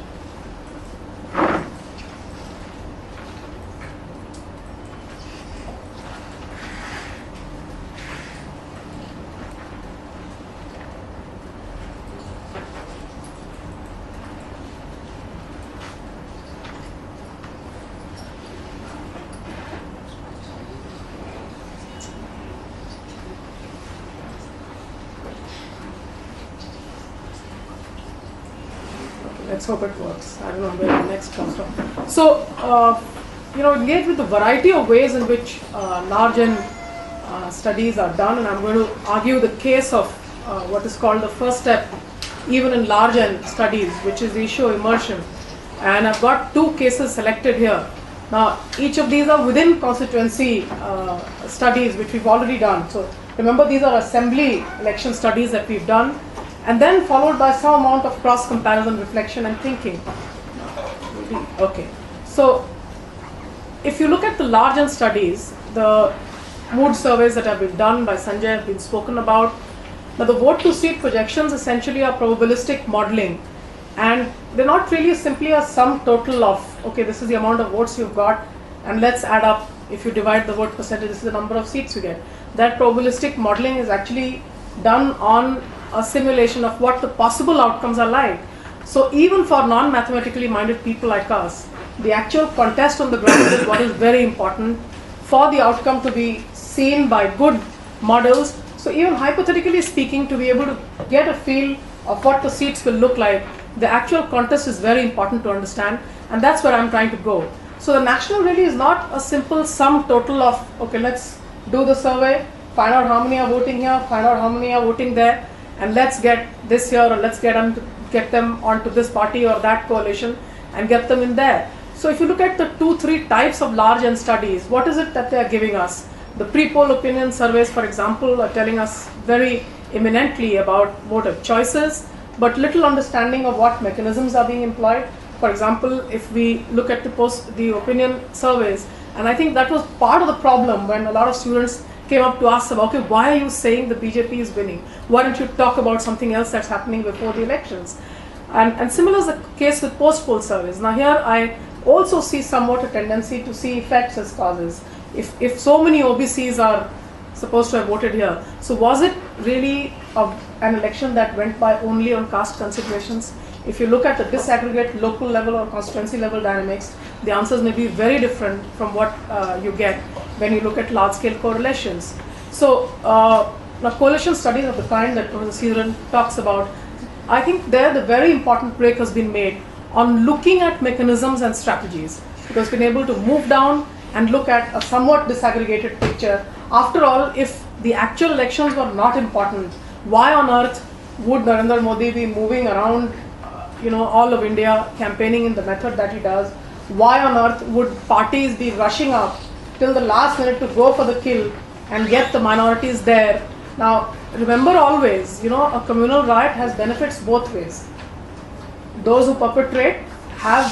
Let's hope it works. I don't know where the next comes from. So, uh, you know, engage with the variety of ways in which uh, large and uh, studies are done, and I'm going to argue the case of uh, what is called the first step, even in large and studies, which is the issue of immersion. And I've got two cases selected here. Now, each of these are within constituency uh, studies, which we've already done. So, remember, these are assembly election studies that we've done, and then followed by some amount of cross comparison, reflection and thinking. Okay, so if you look at the large and studies, the mood surveys that have been done by Sanjay have been spoken about. Now the vote to seat projections essentially are probabilistic modeling, and they're not really simply a sum total of, okay, this is the amount of votes you've got, and let's add up, if you divide the vote percentage, this is the number of seats you get. That probabilistic modeling is actually done on a simulation of what the possible outcomes are like. So even for non-mathematically minded people like us, the actual contest on the ground is what is very important for the outcome to be seen by good models. So even hypothetically speaking, to be able to get a feel of what the seats will look like, the actual contest is very important to understand, and that's where I'm trying to go. So the national really is not a simple sum total of, okay, let's do the survey, find out how many are voting here, find out how many are voting there, and let's get this here, or let's get them to get them onto this party or that coalition and get them in there. So if you look at the two, three types of large end studies, what is it that they are giving us? The pre-poll opinion surveys, for example, are telling us very eminently about voter choices, but little understanding of what mechanisms are being employed. For example, if we look at the post, the opinion surveys, and I think that was part of the problem when a lot of students came up to ask about, okay, why are you saying the B J P is winning? Why don't you talk about something else that's happening before the elections? And, and similar is the case with post-poll surveys. Now here I also see somewhat a tendency to see effects as causes. If, if so many O B Cs are supposed to have voted here, so was it really a, an election that went by only on caste considerations? If you look at the disaggregate local level or constituency level dynamics, the answers may be very different from what uh, you get when you look at large-scale correlations. So, uh, now coalition studies of the kind that Professor Sridharan talks about, I think there the very important break has been made on looking at mechanisms and strategies, because we've been able to move down and look at a somewhat disaggregated picture. After all, if the actual elections were not important, why on earth would Narendra Modi be moving around you know, all of India campaigning in the method that he does? Why on earth would parties be rushing up till the last minute to go for the kill and get the minorities there? Now, remember always, you know, a communal riot has benefits both ways. Those who perpetrate have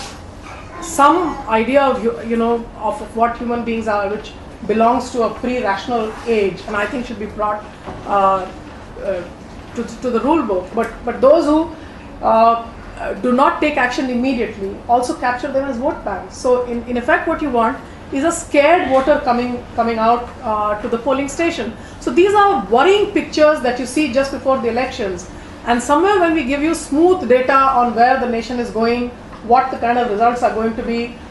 some idea of, you know, of, of what human beings are, which belongs to a pre-rational age, and I think should be brought uh, uh, to, to the rule book. But, but those who uh, do not take action immediately also capture them as vote banks. So in, in effect what you want is a scared voter coming coming out uh, to the polling station. So these are worrying pictures that you see just before the elections, and somewhere when we give you smooth data on where the nation is going, what the kind of results are going to be,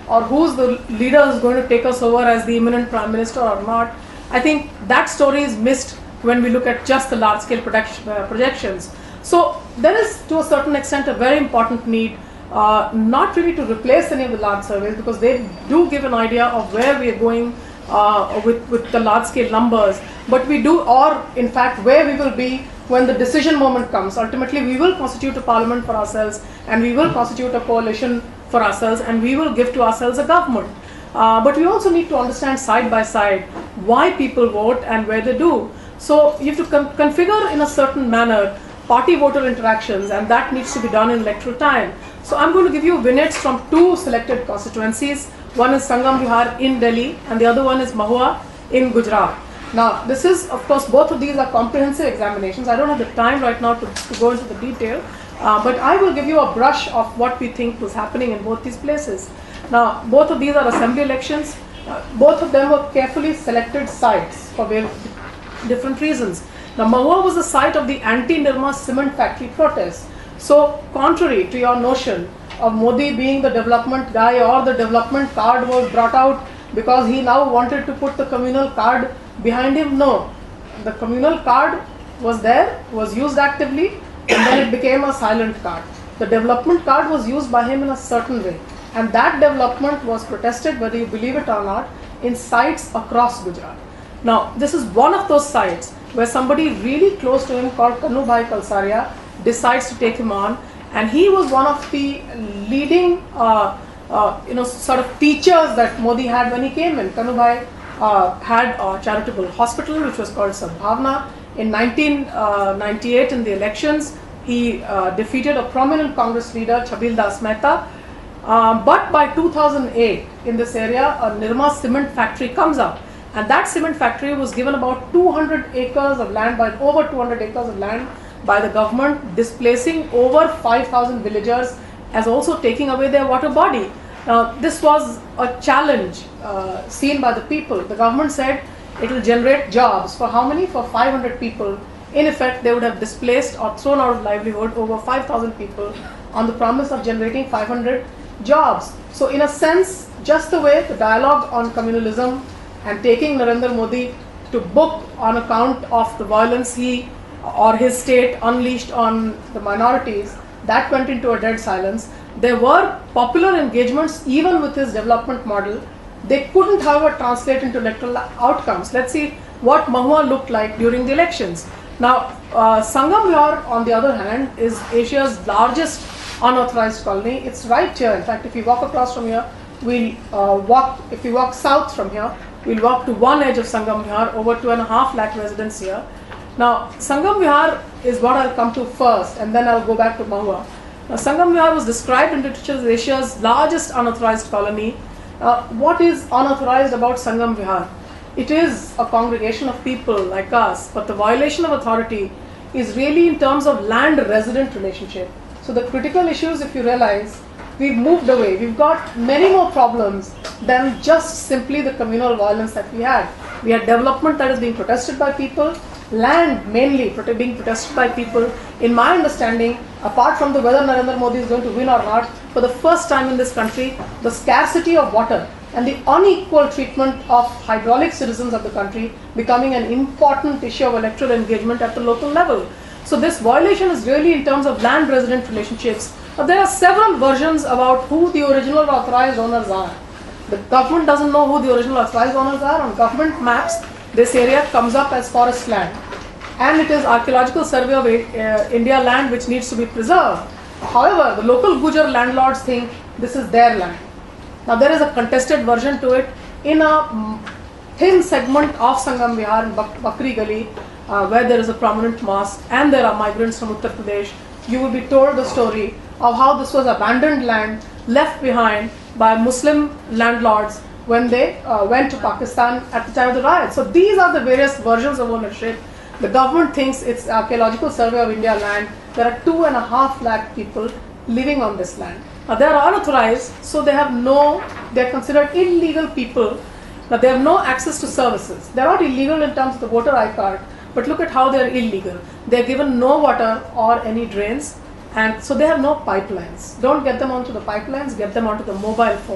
or who's the leader who's going to take us over as the imminent prime minister or not. I think that story is missed when we look at just the large scale production, uh, projections. So there is to a certain extent a very important need, uh, not really to replace any of the large surveys, because they do give an idea of where we are going uh, with, with the large scale numbers, but we do, or in fact where we will be when the decision moment comes. Ultimately we will constitute a parliament for ourselves, and we will constitute a coalition for ourselves, and we will give to ourselves a government. Uh, but we also need to understand side by side why people vote and where they do. So you have to con configure in a certain manner party voter interactions, and that needs to be done in electoral time. So I'm going to give you vignettes from two selected constituencies. One is Sangam Vihar in Delhi, and the other one is Mahua in Gujarat. Now this is, of course, both of these are comprehensive examinations. I don't have the time right now to, to go into the detail, uh, but I will give you a brush of what we think was happening in both these places. Now both of these are assembly elections. Uh, both of them were carefully selected sites for very different reasons. Now Mahua was the site of the anti-Nirma cement factory protest. So contrary to your notion of Modi being the development guy, or the development card was brought out because he now wanted to put the communal card behind him, no. The communal card was there, was used actively, and then it became a silent card. The development card was used by him in a certain way, and that development was protested, whether you believe it or not, in sites across Gujarat. Now this is one of those sites where somebody really close to him called Kanubhai Kalsaria decides to take him on, and he was one of the leading uh, uh, you know sort of teachers that Modi had when he came in. Kanubhai uh, had a charitable hospital which was called Sadbhavna. In nineteen ninety-eight in the elections he uh, defeated a prominent Congress leader, Chabil Das Mehta, uh, but by two thousand eight in this area a Nirma cement factory comes up. And that cement factory was given about two hundred acres of land, by over two hundred acres of land by the government, displacing over five thousand villagers, as also taking away their water body. Now this was a challenge uh, seen by the people. The government said it will generate jobs for how many? For five hundred people. In effect, they would have displaced or thrown out of livelihood over five thousand people on the promise of generating five hundred jobs. So in a sense, just the way the dialogue on communalism and taking Narendra Modi to book on account of the violence he or his state unleashed on the minorities, that went into a dead silence. There were popular engagements even with his development model. They couldn't, however, translate into electoral outcomes. Let's see what Mahua looked like during the elections. Now, uh, Sangam Vihar, on the other hand, is Asia's largest unauthorized colony. It's right here. In fact, if you walk across from here, we'll uh, walk, if you walk south from here, we'll walk to one edge of Sangam Vihar, over two and a half lakh residents here. Now, Sangam Vihar is what I'll come to first, and then I'll go back to Mahua. Now, Sangam Vihar was described in literature as Asia's largest unauthorized colony. Uh, what is unauthorized about Sangam Vihar? It is a congregation of people like us, but the violation of authority is really in terms of land-resident relationship. So the critical issues, if you realize, we've moved away. We've got many more problems than just simply the communal violence that we had. We had development that is being protested by people, land mainly being protested by people. In my understanding, apart from the whether Narendra Modi is going to win or not, for the first time in this country, the scarcity of water and the unequal treatment of hydraulic citizens of the country becoming an important issue of electoral engagement at the local level. So this violation is really in terms of land-resident relationships. Now, there are several versions about who the original authorized owners are. The government doesn't know who the original authorized owners are. On government maps, this area comes up as forest land, and it is Archaeological Survey of uh, India land which needs to be preserved. However, the local Gujar landlords think this is their land. Now there is a contested version to it in a thin segment of Sangam Vihar in Bak Bakri Gali, uh, where there is a prominent mosque and there are migrants from Uttar Pradesh. You will be told the story of how this was abandoned land left behind by Muslim landlords when they uh, went to Pakistan at the time of the riot. So these are the various versions of ownership. The government thinks it's Archaeological Survey of India land. There are two and a half lakh people living on this land. Now they are unauthorized, so they have no, they are considered illegal people. Now they have no access to services. They are not illegal in terms of the voter I card, but look at how they are illegal. They are given no water or any drains, and so they have no pipelines. Don't get them onto the pipelines, get them onto the mobile phone.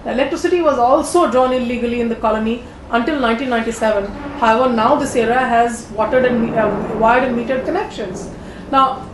The electricity was also drawn illegally in the colony until nineteen ninety-seven. However, now this area has watered and uh, wired and metered connections. Now,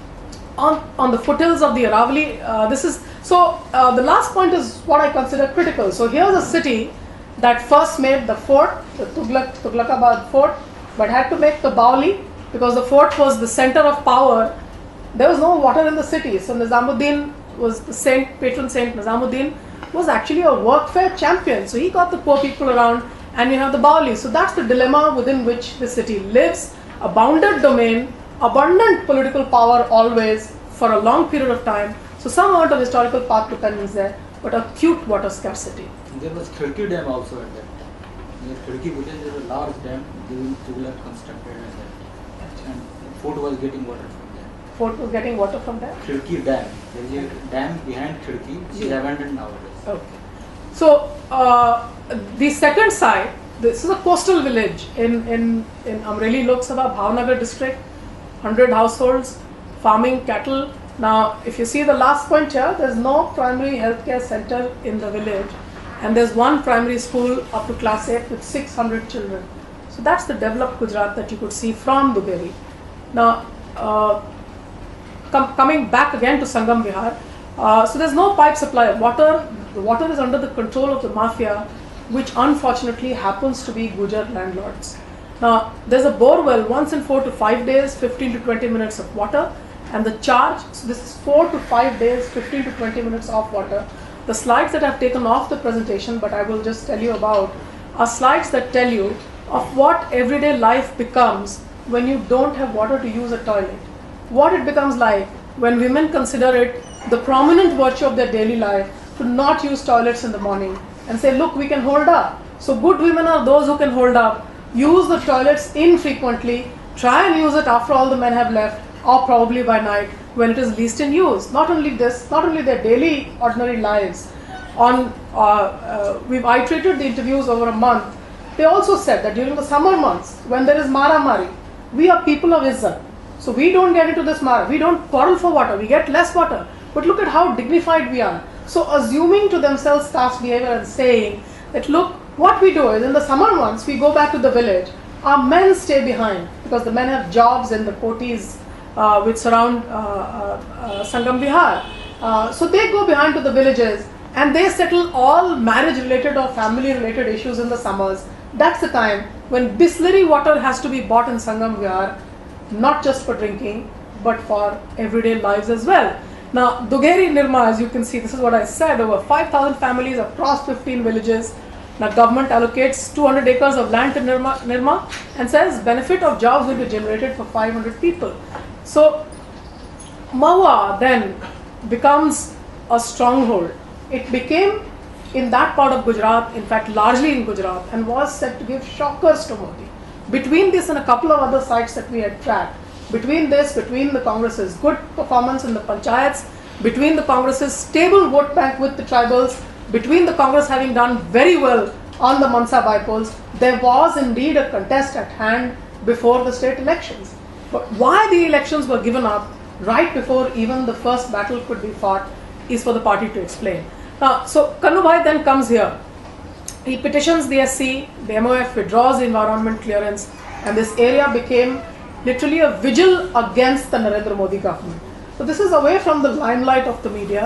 on, on the foothills of the Aravali, uh, this is, so uh, the last point is what I consider critical. So here's a city that first made the fort, the Tughlaq, Tughlaqabad fort, but had to make the Baoli because the fort was the center of power. There was no water in the city. So Nizamuddin was the saint, patron saint Nizamuddin was actually a workfare champion. So he got the poor people around, and you have the Baoli. So that's the dilemma within which the city lives. A bounded domain, abundant political power always for a long period of time. So some amount of historical path dependence there, but acute water scarcity. There was Khirki Dam also at that time. Near Khirki village there was a large dam during Tughlaq constructed at that time. And fort was getting water from there. Fort was getting water from there? Khirki Dam. There is a dam behind Khirki, which is abandoned nowadays. Okay. So uh, the second site, this is a coastal village in, in, in Amreli Lok Sabha, Bhavnagar district, one hundred households, farming cattle. Now, if you see the last point here, there's no primary healthcare center in the village, and there's one primary school up to class eight with six hundred children. So that's the developed Gujarat that you could see from Dugeri. Now, uh, com coming back again to Sangam Vihar, uh, so there's no pipe supply of water. The water is under the control of the mafia, which unfortunately happens to be Gujar landlords. Now, there's a bore well once in four to five days, fifteen to twenty minutes of water. And the charge, so this is four to five days, fifteen to twenty minutes of water. The slides that I've taken off the presentation, but I will just tell you about, are slides that tell you of what everyday life becomes when you don't have water to use a toilet. What it becomes like when women consider it the prominent virtue of their daily life to not use toilets in the morning and say, look, we can hold up. So good women are those who can hold up, use the toilets infrequently, try and use it after all the men have left, or probably by night when it is least in use. Not only this, not only their daily ordinary lives. On uh, uh, we've iterated the interviews over a month. They also said that during the summer months, when there is mara mari, we are people of izzat. So we don't get into this mara. We don't quarrel for water. We get less water. But look at how dignified we are. So assuming to themselves caste behavior and saying that, look, what we do is in the summer months we go back to the village. Our men stay behind because the men have jobs in the kotis Uh, which surround uh, uh, uh, Sangam Vihar. Uh, so they go behind to the villages and they settle all marriage related or family related issues in the summers. That's the time when Bisleri water has to be bought in Sangam Vihar, not just for drinking, but for everyday lives as well. Now, Dugeri Nirma, as you can see, this is what I said, over five thousand families across fifteen villages. Now, government allocates two hundred acres of land to Nirma, Nirma and says benefit of jobs will be generated for five hundred people. So, Mahua then becomes a stronghold. It became in that part of Gujarat, in fact largely in Gujarat, and was said to give shockers to Modi. Between this and a couple of other sites that we had tracked, between this, between the Congress's good performance in the panchayats, between the Congress's stable vote bank with the tribals, between the Congress having done very well on the Mansa bypolls, there was indeed a contest at hand before the state elections. But why the elections were given up right before even the first battle could be fought is for the party to explain. Now, so Kannubhai then comes here. He petitions the S C, the M O F withdraws the environment clearance, and this area became literally a vigil against the Narendra Modi government. So this is away from the limelight of the media.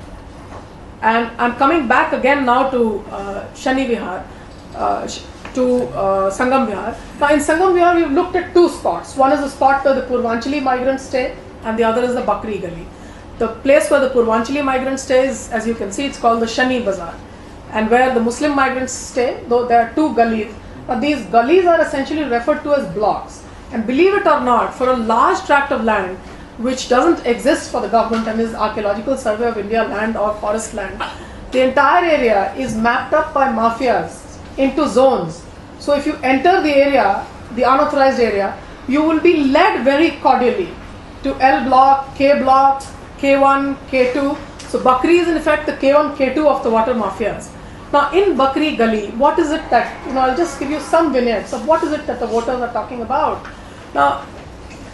And I'm coming back again now to uh, Shani Vihar. Uh, to uh, Sangam Vihar. Now in Sangam Vihar we've looked at two spots. One is the spot where the Purvanchali migrants stay and the other is the Bakri Gali. The place where the Purvanchali migrants stay is, as you can see, it's called the Shani Bazaar. And where the Muslim migrants stay, though there are two gullies. Now these gullies are essentially referred to as blocks. And believe it or not, for a large tract of land which doesn't exist for the government and is Archaeological Survey of India land or forest land, the entire area is mapped up by mafias into zones. So if you enter the area, the unauthorized area, you will be led very cordially to L block, K block, K one, K two. So Bakri is in effect the K one, K two of the water mafias. Now in Bakri Gali, what is it that, you know, I'll just give you some vignettes of what is it that the voters are talking about. Now,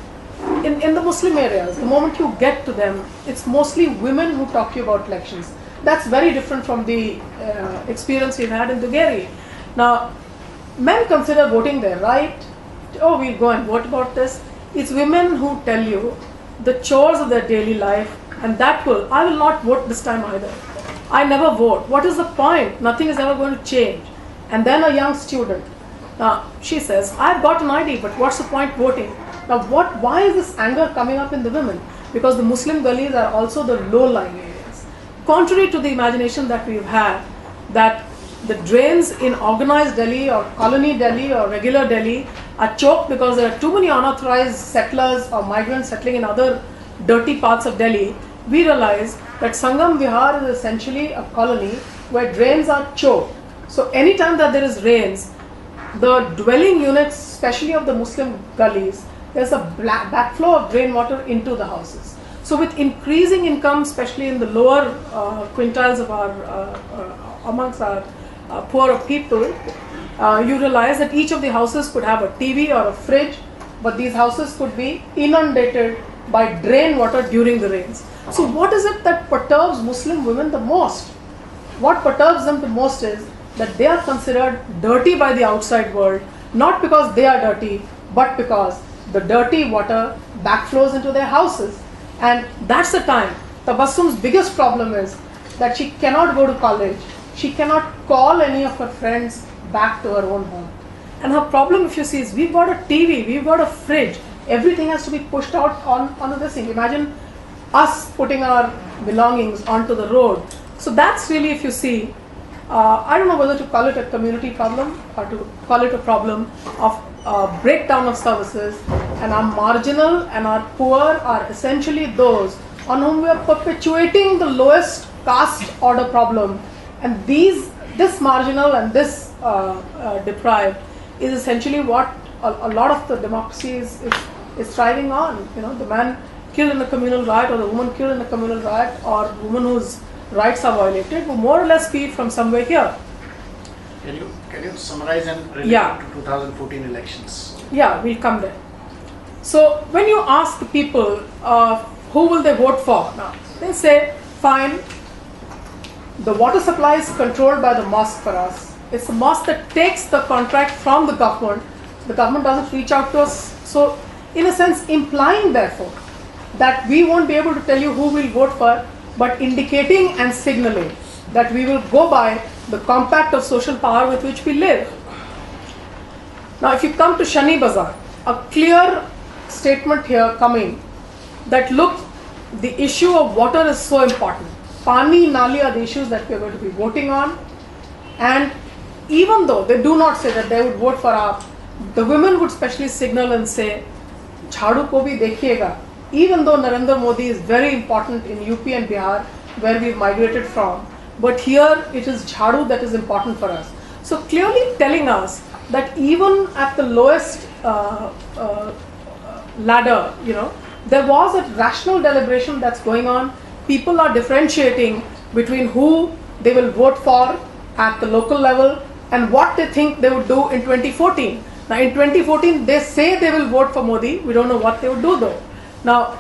in, in the Muslim areas, the moment you get to them, it's mostly women who talk to you about elections. That's very different from the uh, experience we've had in Dugeri. Now, men consider voting their right. Oh, we'll go and vote about this. It's women who tell you the chores of their daily life, and that will, I will not vote this time either. I never vote. What is the point? Nothing is ever going to change. And then a young student, now she says, I've got an I D, but what's the point voting? Now, what? Why is this anger coming up in the women? Because the Muslim gullies are also the low-lying areas. Contrary to the imagination that we've had, that the drains in organized Delhi or colony Delhi or regular Delhi are choked because there are too many unauthorized settlers or migrants settling in other dirty parts of Delhi, we realize that Sangam Vihar is essentially a colony where drains are choked. So anytime that there is rains, the dwelling units, especially of the Muslim gullies, there's a black backflow of drain water into the houses. So with increasing income, especially in the lower uh, quintiles of our, uh, uh, amongst our uh, poorer people, uh, you realize that each of the houses could have a T V or a fridge, but these houses could be inundated by drain water during the rains. So what is it that perturbs Muslim women the most? What perturbs them the most is that they are considered dirty by the outside world, not because they are dirty, but because the dirty water backflows into their houses. And that's the time. Tabassum's biggest problem is that she cannot go to college. She cannot call any of her friends back to her own home. And her problem, if you see, is we've got a T V, we've got a fridge. Everything has to be pushed out on, on this thing. Imagine us putting our belongings onto the road. So that's really, if you see, uh, I don't know whether to call it a community problem or to call it a problem of uh, breakdown of services, and our marginal and our poor are essentially those on whom we are perpetuating the lowest caste order problem. And these, this marginal and this uh, uh, deprived is essentially what a, a lot of the democracy is, is, is thriving on. You know, the man killed in a communal riot, or the woman killed in a communal riot, or the woman whose rights are violated, will more or less feed from somewhere here. Can you can you summarize and relate Yeah. to two thousand fourteen elections? Yeah, we'll come there. So when you ask the people uh, who will they vote for, now they say, fine, the water supply is controlled by the mosque for us. It's the mosque that takes the contract from the government. The government doesn't reach out to us. So in a sense, implying therefore that we won't be able to tell you who we'll vote for, but indicating and signaling that we will go by the compact of social power with which we live. Now if you come to Shani Bazaar, a clear statement here coming that look, the issue of water is so important. Pani, Nali are the issues that we are going to be voting on, and even though they do not say that they would vote for our, the women would specially signal and say, Jhadu ko bhi dekhiyega. Even though Narendra Modi is very important in U P and Bihar, where we've migrated from, but here it is Jhadu that is important for us. So clearly telling us that even at the lowest uh, uh, ladder, you know, there was a rational deliberation that's going on. People are differentiating between who they will vote for at the local level and what they think they would do in twenty fourteen. Now in twenty fourteen, they say they will vote for Modi. We don't know what they would do though. Now,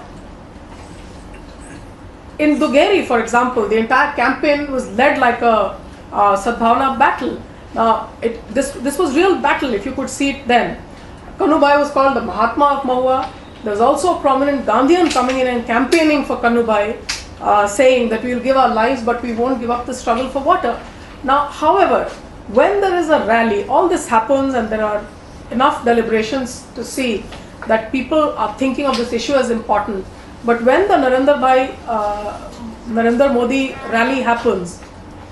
in Dugeri, for example, the entire campaign was led like a uh, Sadbhavana battle. Now, it, this, this was real battle, if you could see it then. Kanubai was called the Mahatma of Mahua. There was also a prominent Gandhian coming in and campaigning for Kanubai, uh, saying that we will give our lives, but we won't give up the struggle for water. Now, however, when there is a rally, all this happens and there are enough deliberations to see that people are thinking of this issue as important. But when the Narendra Bhai, uh, Narendra Modi rally happens,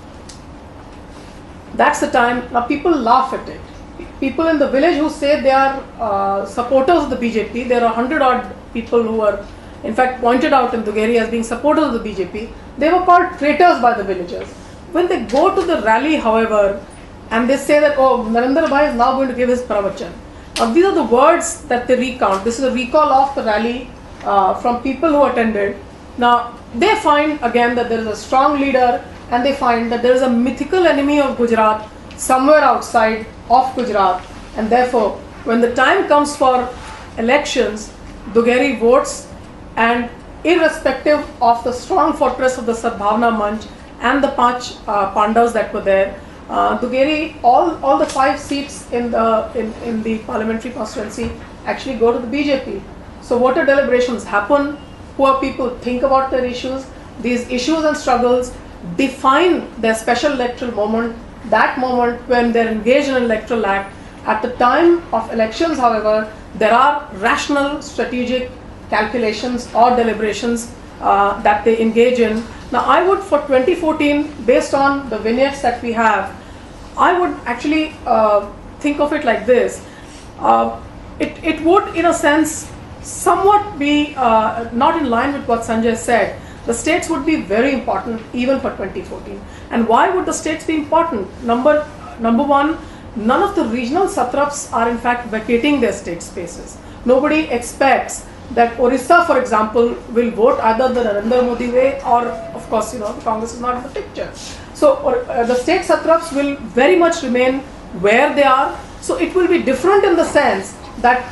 that's the time, now people laugh at it. People in the village who say they are uh, supporters of the B J P, there are hundred odd people who were in fact pointed out in Dugeri as being supporters of the B J P, they were called traitors by the villagers. When they go to the rally, however, and they say that, oh, Narendra Bhai is now going to give his pravachan. Now these are the words that they recount. This is a recall of the rally uh, from people who attended. Now they find again that there is a strong leader, and they find that there is a mythical enemy of Gujarat somewhere outside of Gujarat, and therefore when the time comes for elections, Dugeri votes, and irrespective of the strong fortress of the Sadbhavana Manch, and the Panch uh, Pandavas that were there. Uh, Dugeri, all, all the five seats in the, in, in the parliamentary constituency actually go to the B J P. So voter deliberations happen, poor people think about their issues, these issues and struggles define their special electoral moment, that moment when they're engaged in an electoral act. At the time of elections, however, there are rational, strategic calculations or deliberations uh, that they engage in. Now, I would, for twenty fourteen, based on the vignettes that we have, I would actually uh, think of it like this. Uh, it, it would, in a sense, somewhat be uh, not in line with what Sanjay said. The states would be very important even for twenty fourteen. And why would the states be important? Number, number one, none of the regional satraps are in fact vacating their state spaces. Nobody expects that Orissa, for example, will vote either the Narendra Modi way or, of course, you know, the Congress is not in the picture. So or, uh, the state satraps will very much remain where they are. So it will be different in the sense that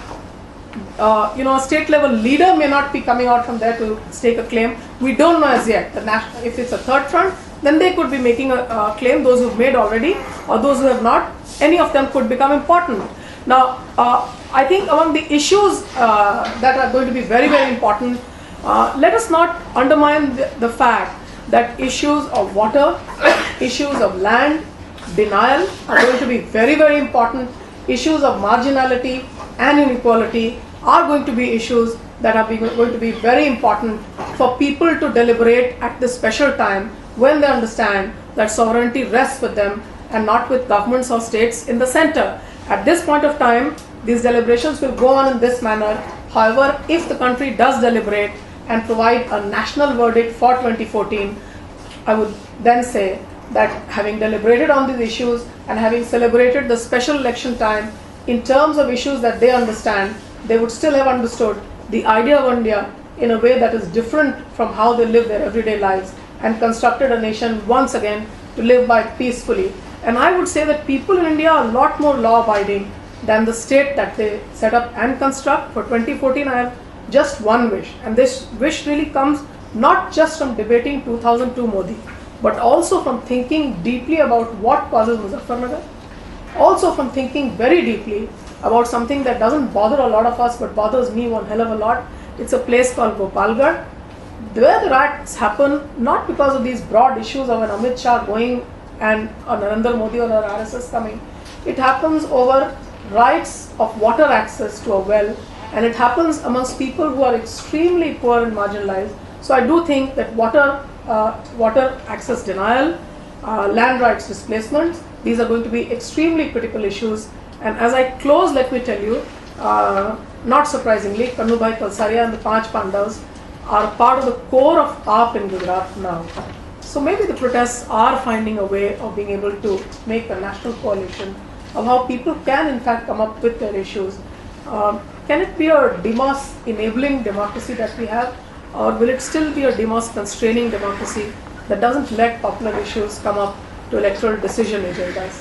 uh, you know, a state level leader may not be coming out from there to stake a claim. We don't know as yet. The national, if it's a third front, then they could be making a, a claim, those who've made already or those who have not. Any of them could become important. Now, uh, I think among the issues uh, that are going to be very, very important, uh, let us not undermine the, the fact that issues of water, issues of land, denial are going to be very, very important. Issues of marginality and inequality are going to be issues that are being, going to be very important for people to deliberate at this special time when they understand that sovereignty rests with them and not with governments or states in the center. At this point of time, these deliberations will go on in this manner. However, if the country does deliberate and provide a national verdict for twenty fourteen, I would then say that having deliberated on these issues and having celebrated the special election time in terms of issues that they understand, they would still have understood the idea of India in a way that is different from how they live their everyday lives and constructed a nation once again to live by peacefully. And I would say that people in India are a lot more law-abiding than the state that they set up and construct. For twenty fourteen, I have just one wish, and this wish really comes not just from debating two thousand two Modi, but also from thinking deeply about what causes Muzaffarnagar, also from thinking very deeply about something that doesn't bother a lot of us but bothers me one hell of a lot. It's a place called Gopalgarh, where the riots happen not because of these broad issues of an Amit Shah going and a Narendra Modi or an R S S coming. It happens over rights of water access to a well, and it happens amongst people who are extremely poor and marginalized. So I do think that water, uh, water access denial, uh, land rights displacements, these are going to be extremely critical issues. And as I close, let me tell you, uh, not surprisingly, Kannubhai Kalsaria and the Panch Pandavas are part of the core of A A P in Gujarat now. So maybe the protests are finding a way of being able to make a national coalition of how people can in fact come up with their issues. Um, can it be a demos enabling democracy that we have, or will it still be a demos constraining democracy that doesn't let popular issues come up to electoral decision agendas?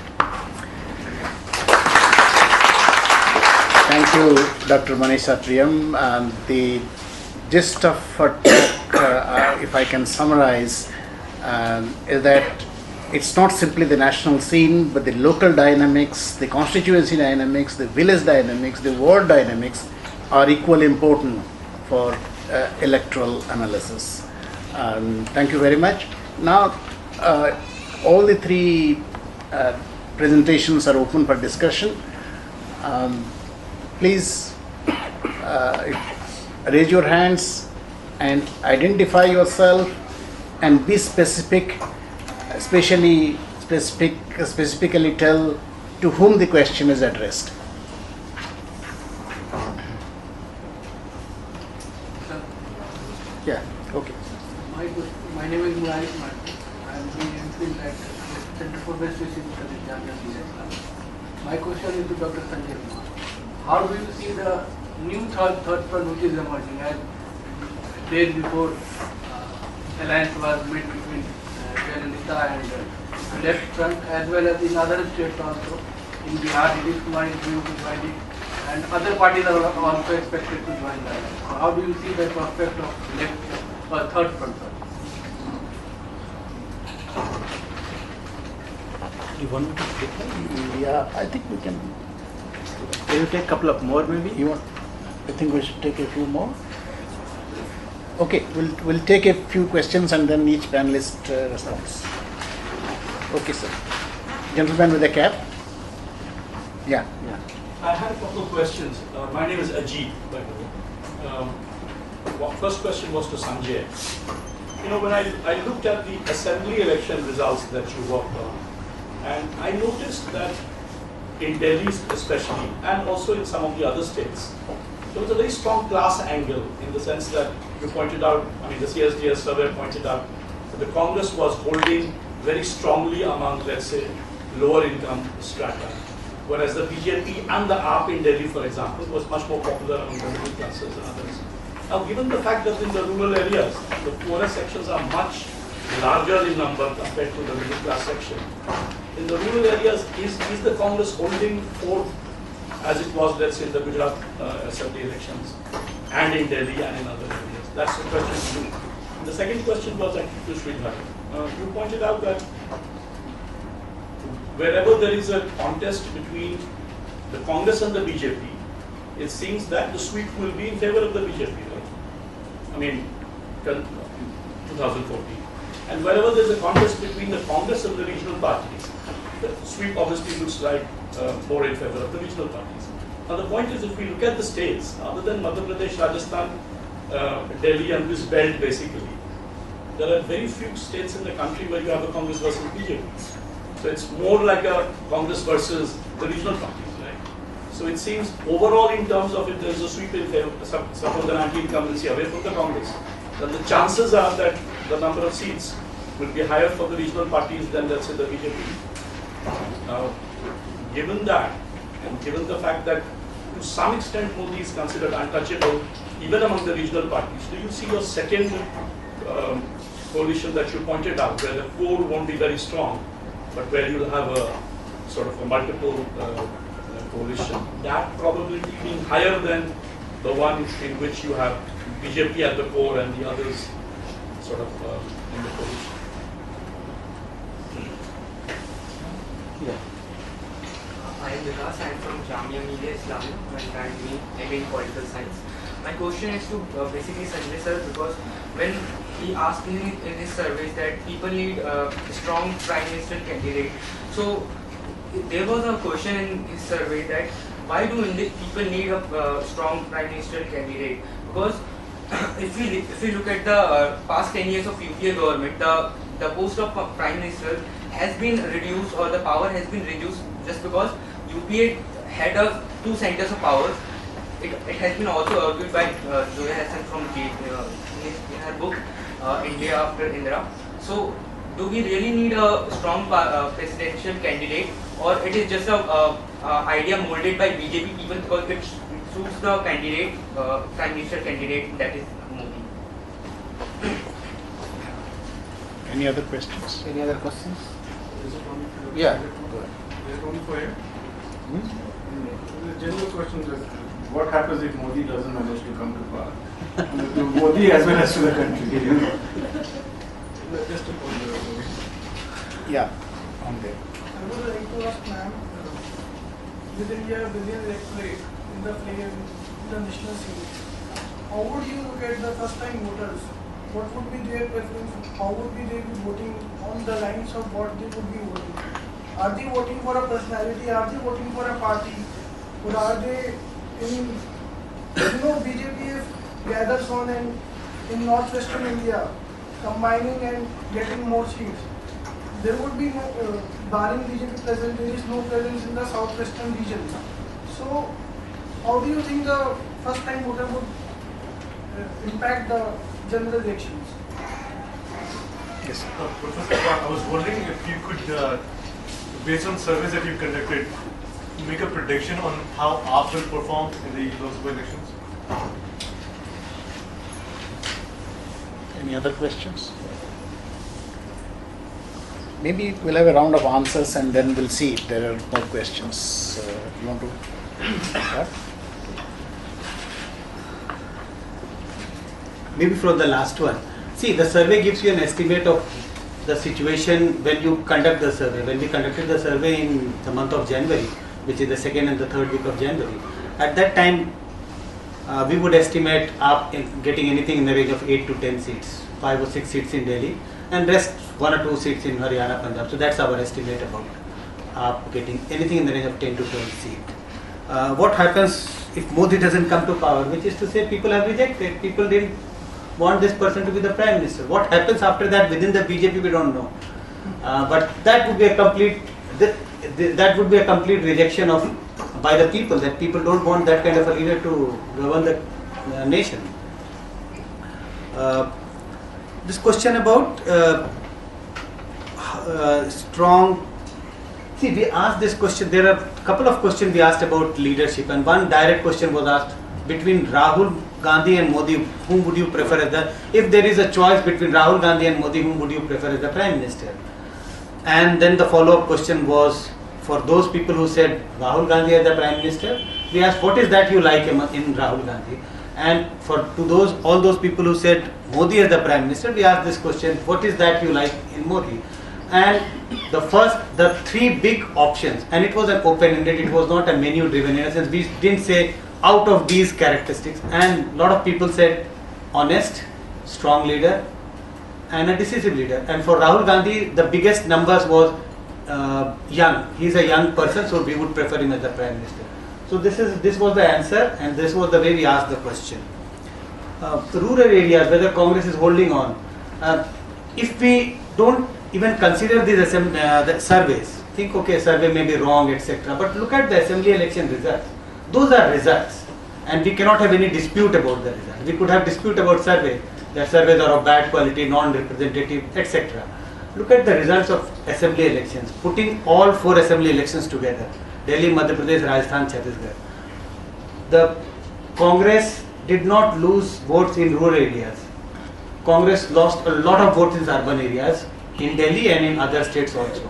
Thank you, Doctor Manisha Triyam. Um, the gist of her talk, uh, if I can summarize, um, is that it's not simply the national scene, but the local dynamics, the constituency dynamics, the village dynamics, the ward dynamics are equally important for uh, electoral analysis. Um, thank you very much. Now, uh, all the three uh, presentations are open for discussion. Um, please uh, raise your hands and identify yourself and be specific, especially specific, specifically tell to whom the question is addressed. Yeah, okay. My, my name is Murari Martin. I am doing MPhil at Center for West Asia Studies, Jamia Islam. My question is to Doctor Sanjay Kumar. How do you see the new third, third front which is emerging? As days before, uh, alliance was made between uh, Jayalalitha and uh, left front, as well as in other states also. In Bihar, Nitish Kumar is due to join it, and other parties are also expected to join that. So how do you see the prospect of left or third front? You want me to take that? Yeah, I think we can. Can you take a couple of more maybe? You want? I think we should take a few more. Okay, we'll we'll take a few questions and then each panelist uh, responds. Okay, sir. Gentleman with a cap. Yeah. Yeah. I had a couple of questions. Uh, my name is Ajit, by the way. Um, well, first question was to Sanjay. You know, when I, I looked at the assembly election results that you worked on, and I noticed that in Delhi especially, and also in some of the other states, there was a very strong class angle in the sense that you pointed out, I mean the C S D S survey pointed out that the Congress was holding very strongly among, let's say, lower income strata, whereas the B J P and the A P in Delhi, for example, was much more popular among the middle classes and others. Now, given the fact that in the rural areas, the poorer sections are much larger in number compared to the middle class section, in the rural areas, is, is the Congress holding forth as it was, let's say, in the Gujarat uh, assembly elections, and in Delhi and in other areas? That's the question to you. The second question was actually to Sridhar. Uh, you pointed out that wherever there is a contest between the Congress and the B J P, it seems that the sweep will be in favor of the B J P, right? I mean, twenty fourteen. And wherever there is a contest between the Congress and the regional parties, the sweep obviously looks like uh, more in favor of the regional parties. Now the point is, if we look at the states, other than Madhya Pradesh, Rajasthan, uh, Delhi and this belt basically, there are very few states in the country where you have a Congress versus B J P. So it's more like a Congress versus the regional parties, right? So it seems overall in terms of if there is a sweep in favor, some, some of the anti-incumbency away from the Congress, then the chances are that the number of seats will be higher for the regional parties than, let's say, the B J P. Now, given that, and given the fact that to some extent Modi is considered untouchable even among the regional parties, do you see your second um, coalition that you pointed out, where the core won't be very strong, but where you'll have a sort of a multiple uh, coalition, that probability being higher than the one in which you have B J P at the core and the others sort of uh, in the coalition? Yeah. I am Vikas, I am from Jamia Millia Islamia and currently M A in Political Science. My question is to uh, basically Sanjay sir, because when he asked in, in his surveys that people need a strong prime minister candidate, so there was a question in his survey that why do Indi people need a uh, strong prime minister candidate? Because if we if we look at the uh, past ten years of U P A government, the the post of prime minister has been reduced, or the power has been reduced just because U P A had a two centers of power. It, it has been also argued by uh, Zoya Hassan from J, uh, in, in her book uh, India After Indira. So, do we really need a strong uh, presidential candidate, or it is just a uh, uh, idea molded by B J P people because it, it suits the candidate, uh, prime minister candidate, that is Modi? Any other questions? Any other questions? Is it only for Yeah. Go ahead. Is it only for him? Hmm? The general question is, what happens if Modi doesn't manage to come to power? To Modi as well as to the country, you know? Just a point. Yeah. On there. I would like to ask ma'am, with India billion electorate in the play in the national scene, how would you look at the first time voters? What would be their preference? How would be they be voting on the lines of what they would be voting? Are they voting for a personality? Are they voting for a party? Or are they in, you know, B J P gathers on and in northwestern India, combining and getting more seats. There would be no, uh, barring B J P presence, there is no presence in the southwestern region. So, how do you think the first time voter would uh, impact the general elections? Yes. Uh, Professor, I was wondering if you could, uh, based on surveys that you've conducted, make a prediction on how A P will perform in the Lok Sabha elections. Any other questions? Maybe we'll have a round of answers and then we'll see if there are more questions. Uh, you want to start? Maybe from the last one. See, the survey gives you an estimate of the situation when you conduct the survey. When we conducted the survey in the month of January, which is the second and the third week of January, at that time uh, we would estimate up in getting anything in the range of eight to ten seats, five or six seats in Delhi, and rest one or two seats in Haryana, Punjab. So that's our estimate about uh, getting anything in the range of ten to twelve seats. Uh, what happens if Modi doesn't come to power, which is to say people have rejected, people didn't want this person to be the Prime Minister. What happens after that within the B J P, we don't know. Uh, but that would be a complete, th th that would be a complete rejection of by the people, that people don't want that kind of a leader to govern the uh, nation. Uh, this question about uh, uh, strong, see, we asked this question, there are a couple of questions we asked about leadership, and one direct question was asked, between Rahul Gandhi and Modi, whom would you prefer as the, if there is a choice between Rahul Gandhi and Modi, whom would you prefer as the Prime Minister? And then the follow-up question was, for those people who said Rahul Gandhi as the Prime Minister, we asked, what is that you like in Rahul Gandhi? And for to those all those people who said Modi as the Prime Minister, we asked this question, what is that you like in Modi? And the first, the three big options, and it was an open-ended, it was not a menu-driven, in a sense, we didn't say out of these characteristics, and a lot of people said honest, strong leader, and a decisive leader. And for Rahul Gandhi, the biggest numbers was uh, young. He is a young person, so we would prefer him as the Prime Minister. So this is this was the answer, and this was the way we asked the question. Uh, the rural areas, whether Congress is holding on, uh, if we don't even consider these assembly, uh, the surveys, think okay, survey may be wrong, et cetera. But look at the assembly election results. Those are results, and we cannot have any dispute about the results. We could have dispute about survey, that surveys are of bad quality, non-representative, et cetera. Look at the results of assembly elections, putting all four assembly elections together, Delhi, Madhya Pradesh, Rajasthan, Chhattisgarh. The Congress did not lose votes in rural areas. Congress lost a lot of votes in urban areas, in Delhi and in other states also.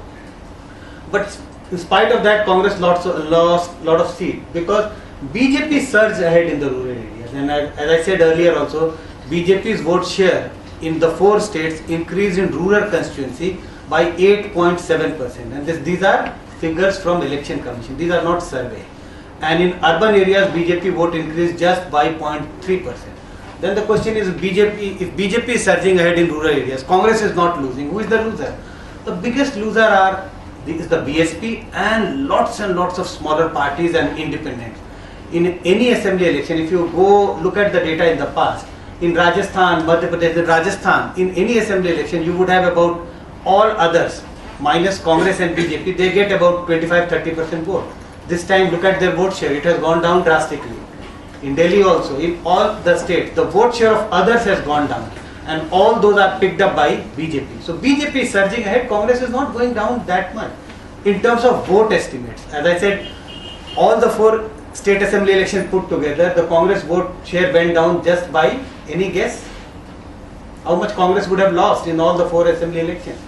But in spite of that, Congress lost a lost lot of seats because B J P surged ahead in the rural areas. And I, as I said earlier also, B J P's vote share in the four states increased in rural constituency by eight point seven percent. And this, these are figures from Election Commission. These are not survey. And in urban areas, B J P vote increased just by zero point three percent. Then the question is, B J P, if B J P is surging ahead in rural areas, Congress is not losing, who is the loser? The biggest loser are is the B S P and lots and lots of smaller parties and independents. In any assembly election, if you go look at the data in the past, in Rajasthan, Madhya Pradesh, in Rajasthan, in any assembly election, you would have about all others, minus Congress and B J P, they get about twenty-five to thirty percent vote. This time, look at their vote share, it has gone down drastically. In Delhi also, in all the states, the vote share of others has gone down. And all those are picked up by B J P. So B J P is surging ahead, Congress is not going down that much. In terms of vote estimates, as I said, all the four state assembly elections put together, the Congress vote share went down just by, any guess? How much Congress would have lost in all the four assembly elections?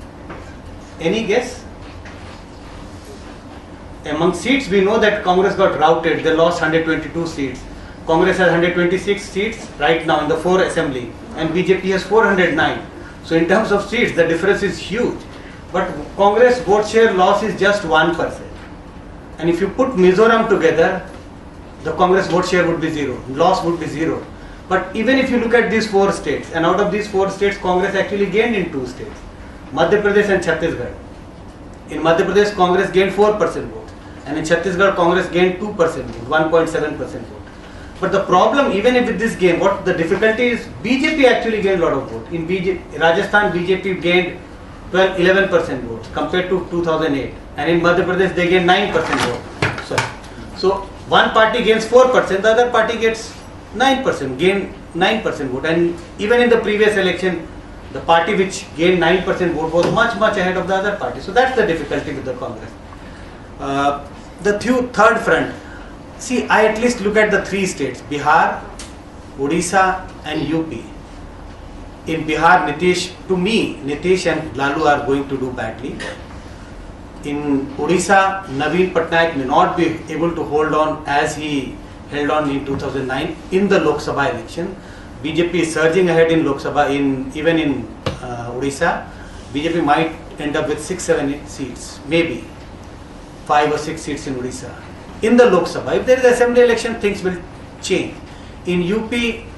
Any guess? Among seats, we know that Congress got routed, they lost one hundred twenty-two seats. Congress has one hundred twenty-six seats right now in the four assembly, and B J P has four hundred nine. So in terms of seats, the difference is huge. But Congress vote share loss is just one percent. And if you put Mizoram together, the Congress vote share would be zero, loss would be zero. But even if you look at these four states, and out of these four states, Congress actually gained in two states, Madhya Pradesh and Chhattisgarh. In Madhya Pradesh, Congress gained four percent vote, and in Chhattisgarh, Congress gained two percent vote, one point seven percent vote. But the problem, even if with this game, what the difficulty is, B J P actually gained a lot of vote. In B J P, Rajasthan, B J P gained twelve, eleven percent votes compared to two thousand eight, and in Madhya Pradesh they gained nine percent vote. Sorry. So one party gains four percent, the other party gets nine percent, gain nine percent vote. And even in the previous election, the party which gained nine percent vote was much, much ahead of the other party. So that's the difficulty with the Congress. Uh, the th third front, see, I at least look at the three states, Bihar, Odisha and U P. In Bihar, Nitish, to me, Nitish and Lalu are going to do badly. In Odisha, Naveen Patnaik may not be able to hold on as he held on in two thousand nine in the Lok Sabha election. B J P is surging ahead in Lok Sabha, in, even in uh, Odisha. B J P might end up with six, seven eight seats, maybe five or six seats in Odisha. In the Lok Sabha, if there is assembly election, things will change. In U P,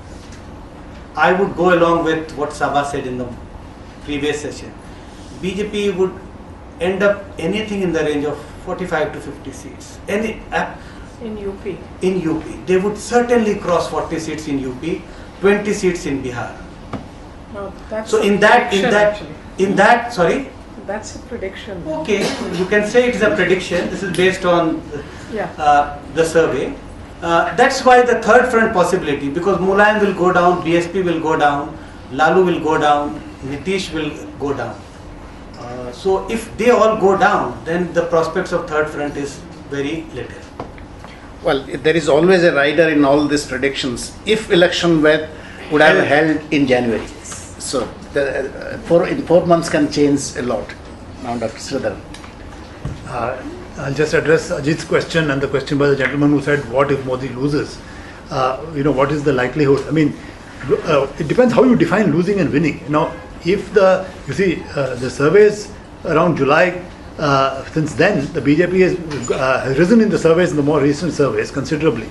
I would go along with what Sabha said in the previous session. B J P would end up anything in the range of forty-five to fifty seats. Any uh, In U P. in U P, they would certainly cross forty seats in U P, twenty seats in Bihar. No, that's So a in that, in prediction, that, actually. in that, sorry. That's a prediction. Okay, you can say it's a prediction. This is based on Yeah. uh, the survey. Uh, that's why the third front possibility, because Mulayam will go down, B S P will go down, Lalu will go down, Nitish will go down. Uh, so if they all go down, then the prospects of third front is very little. Well, there is always a rider in all these predictions. If election were would have held in January, so the uh, four in four months can change a lot. Now, Doctor Sridhar. Uh, I'll just address Ajit's question and the question by the gentleman who said, what if Modi loses? Uh, you know, what is the likelihood? I mean, uh, it depends how you define losing and winning. You know, if the, you see, uh, the surveys around July, uh, since then, the B J P has, uh, has risen in the surveys, in the more recent surveys, considerably.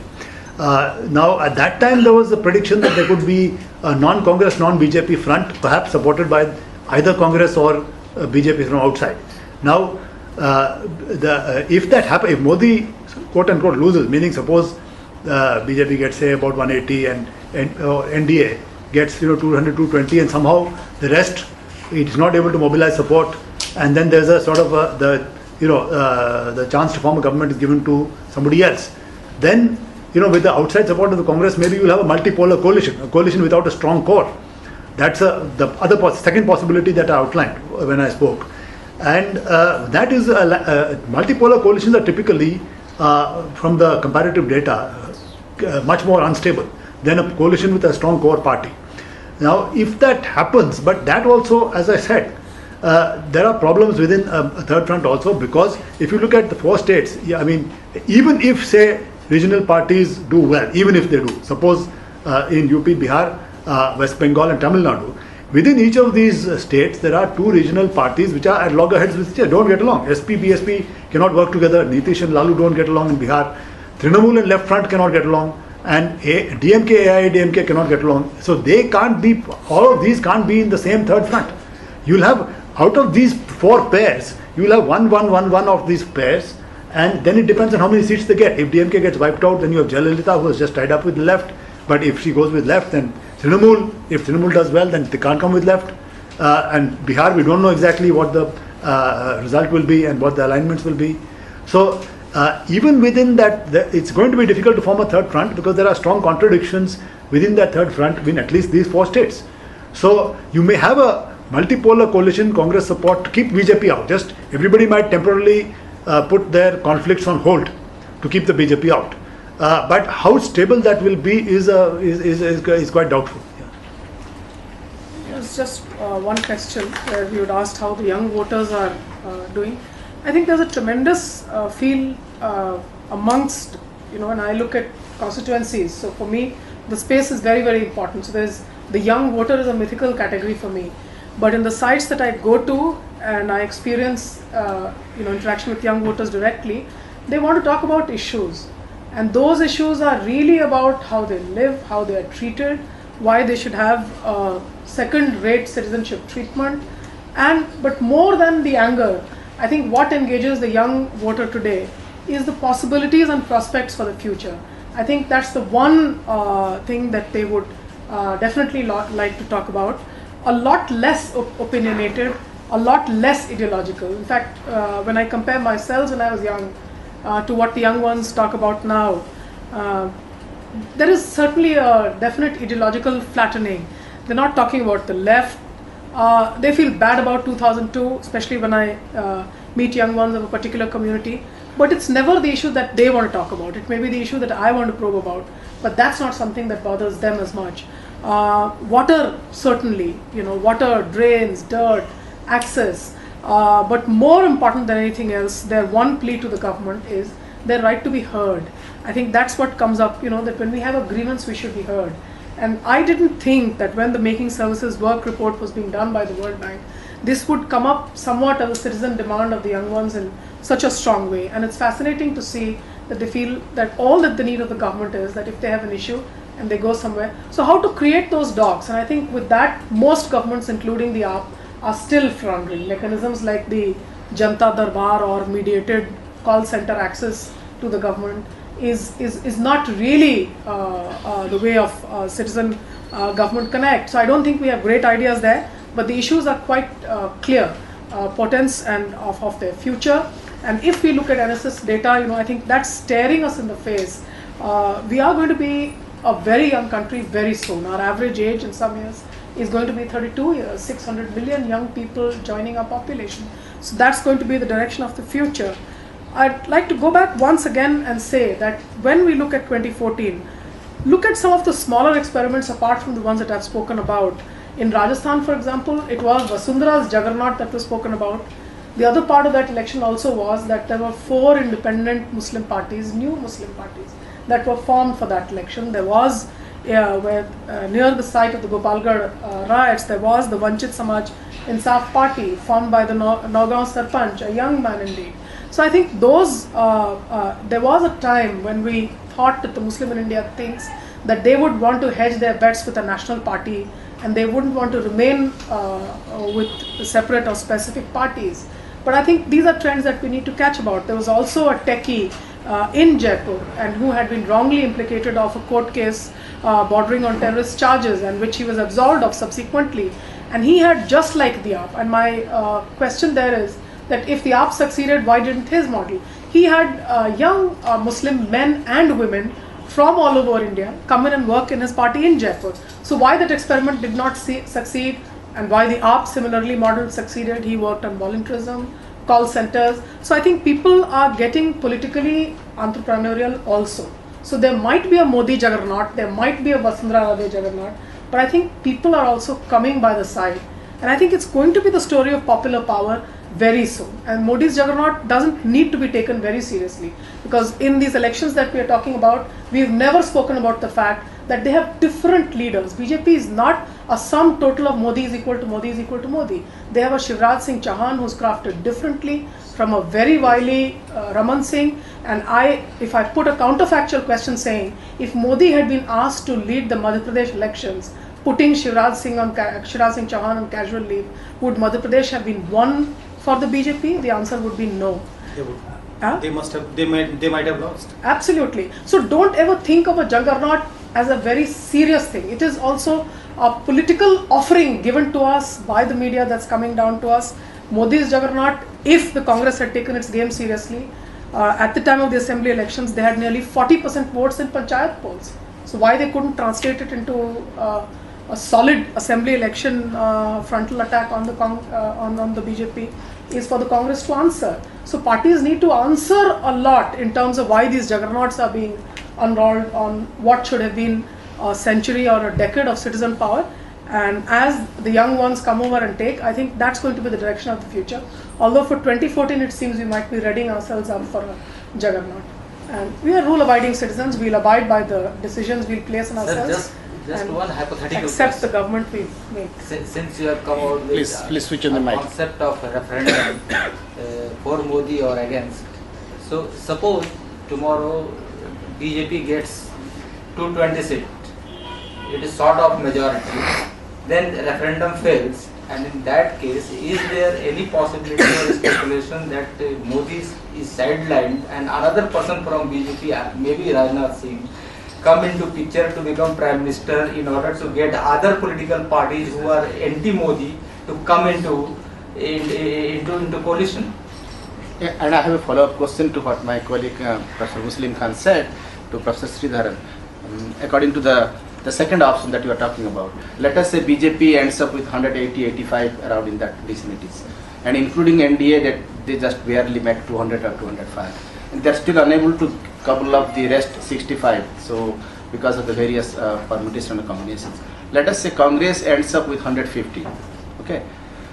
Uh, now, at that time, there was a prediction that there could be a non-Congress, non-B J P front, perhaps supported by either Congress or uh, B J P from outside. Now, uh, the, uh, if that happens, if Modi, quote-unquote, loses, meaning suppose uh, B J P gets, say, about one eighty and, and uh, N D A gets, you know, two hundred, two twenty, and somehow the rest, it is not able to mobilize support, and then there's a sort of a, the, you know, uh, the chance to form a government is given to somebody else, then, you know, with the outside support of the Congress, maybe you'll have a multipolar coalition, a coalition without a strong core. That's a, the other pos second possibility that I outlined when I spoke. And uh, that is, a, uh, multipolar coalitions are typically, uh, from the comparative data, uh, much more unstable than a coalition with a strong core party. Now, if that happens, but that also, as I said, uh, there are problems within a, a third front also, because if you look at the four states, yeah, I mean, even if, say, regional parties do well, even if they do, suppose uh, in U P, Bihar, uh, West Bengal and Tamil Nadu, within each of these uh, states, there are two regional parties which are at loggerheads with each other, don't get along. S P, B S P cannot work together, Nitish and Lalu don't get along in Bihar, Trinamool and Left Front cannot get along, and a D M K, A I A D M K cannot get along. So they can't be, all of these can't be in the same third front. You'll have, out of these four pairs, you'll have one, one, one, one of these pairs, and then it depends on how many seats they get. If D M K gets wiped out, then you have Jayalalitha, who has just tied up with the left. But if she goes with left, then Trinamool, if Trinamool does well, then they can't come with left. Uh, and Bihar, we don't know exactly what the uh, result will be and what the alignments will be. So uh, even within that, the, it's going to be difficult to form a third front, because there are strong contradictions within that third front in at least these four states. So you may have a multipolar coalition, Congress support to keep B J P out. Just everybody might temporarily uh, put their conflicts on hold to keep the B J P out. Uh, but how stable that will be is, uh, is, is, is, is quite doubtful. It was just uh, one question where we would asked how the young voters are uh, doing. I think there's a tremendous uh, feel uh, amongst, you know, when I look at constituencies. So for me, the space is very, very important. So there's the young voter is a mythical category for me. But in the sites that I go to and I experience, uh, you know, interaction with young voters directly, they want to talk about issues. And those issues are really about how they live, how they are treated, why they should have uh, second-rate citizenship treatment. And but more than the anger, I think what engages the young voter today is the possibilities and prospects for the future. I think that's the one uh, thing that they would uh, definitely lot like to talk about. A lot less op opinionated, a lot less ideological. In fact, uh, when I compare myself when I was young, Uh, to what the young ones talk about now, uh, there is certainly a definite ideological flattening. They're not talking about the left. Uh, they feel bad about two thousand two, especially when I uh, meet young ones of a particular community. But it's never the issue that they want to talk about. It may be the issue that I want to probe about. But that's not something that bothers them as much. Uh, water, certainly, you know, water, drains, dirt, access. Uh, but more important than anything else, their one plea to the government is their right to be heard. I think that's what comes up, you know, that when we have a grievance, we should be heard. And I didn't think that when the Making Services Work Report was being done by the World Bank, this would come up somewhat as a citizen demand of the young ones in such a strong way. And it's fascinating to see that they feel that all that the need of the government is that if they have an issue and they go somewhere. So how to create those docs? And I think with that, most governments, including the A A P, are still floundering. Mechanisms like the Janta Darbar or mediated call center access to the government is, is, is not really uh, uh, the way of uh, citizen uh, government connect. So I don't think we have great ideas there, but the issues are quite uh, clear, uh, potence and of, of their future. And if we look at N S S data, you know, I think that's staring us in the face. Uh, we are going to be a very young country very soon. Our average age in some years is going to be thirty-two years, six hundred million young people joining our population. So that's going to be the direction of the future. I'd like to go back once again and say that when we look at twenty fourteen, look at some of the smaller experiments apart from the ones that I've spoken about. In Rajasthan, for example, it was Vasundhara's juggernaut that was spoken about. The other part of that election also was that there were four independent Muslim parties, new Muslim parties, that were formed for that election. There was, uh, where, uh, near the site of the Gopalgarh uh, riots, there was the Vanchit Samaj Insaf Party formed by the Nagaon Sarpanch, a young man indeed. So I think those, uh, uh, there was a time when we thought that the Muslim in India thinks that they would want to hedge their bets with a national party and they wouldn't want to remain uh, with separate or specific parties. But I think these are trends that we need to catch about. There was also a techie uh, in Jaipur and who had been wrongly implicated of a court case uh, bordering on terrorist charges and which he was absolved of subsequently. And he had just like the A A P. And my uh, question there is that if the A A P succeeded, why didn't his model? He had uh, young uh, Muslim men and women from all over India come in and work in his party in Jaipur. So why that experiment did not see, succeed and why the A A P similarly model succeeded? He worked on volunteerism, call centers. So I think people are getting politically entrepreneurial also. So there might be a Modi juggernaut, there might be a Vasundhara Raje juggernaut, but I think people are also coming by the side. And I think it's going to be the story of popular power very soon. And Modi's juggernaut doesn't need to be taken very seriously, because in these elections that we are talking about, we've never spoken about the fact that they have different leaders. B J P is not a sum total of Modi is equal to Modi is equal to Modi. They have a Shivraj Singh Chauhan who's crafted differently from a very wily uh, Raman Singh. And I, if I put a counterfactual question saying, if Modi had been asked to lead the Madhya Pradesh elections, putting Shivraj Singh on Shivraj Singh Chauhan on casual leave, would Madhya Pradesh have been won for the B J P? The answer would be no. They would. Huh? They must have. They might. They might have lost. Absolutely. So don't ever think of a juggernaut as a very serious thing. It is also a political offering given to us by the media that's coming down to us. Modi's juggernaut, if the Congress had taken its game seriously, uh, at the time of the assembly elections, they had nearly forty percent votes in panchayat polls. So why they couldn't translate it into uh, a solid assembly election uh, frontal attack on the Cong uh, on, on the B J P is for the Congress to answer. So parties need to answer a lot in terms of why these juggernauts are being unrolled on what should have been a century or a decade of citizen power. And as the young ones come over and take, I think that's going to be the direction of the future. Although for twenty fourteen it seems we might be readying ourselves up for a juggernaut. And we are rule-abiding citizens. We'll abide by the decisions we'll place on ourselves. Sir, just, just and one hypothetical accept question. the government we make. Since, since you have come out with Please- uh, please switch on the a mic. concept of a referendum uh, for Modi or against, so suppose tomorrow B J P gets two hundred twenty seats, it is sort of majority, then the referendum fails, and in that case, is there any possibility or speculation that uh, Modi is, is sidelined and another person from B J P, uh, maybe Rajnath Singh, come into picture to become Prime Minister in order to get other political parties who are anti-Modi to come into, in, into, into coalition? Yeah, and I have a follow-up question to what my colleague uh, Professor Muslim Khan said to Professor Sridharan. Um, according to the, the second option that you are talking about, let us say B J P ends up with one hundred eighty, eighty-five around in that vicinities, and including N D A that they just barely make two hundred or two hundred five, and they are still unable to couple up the rest sixty-five, so because of the various uh, permutation and combinations. Let us say Congress ends up with one hundred fifty, okay,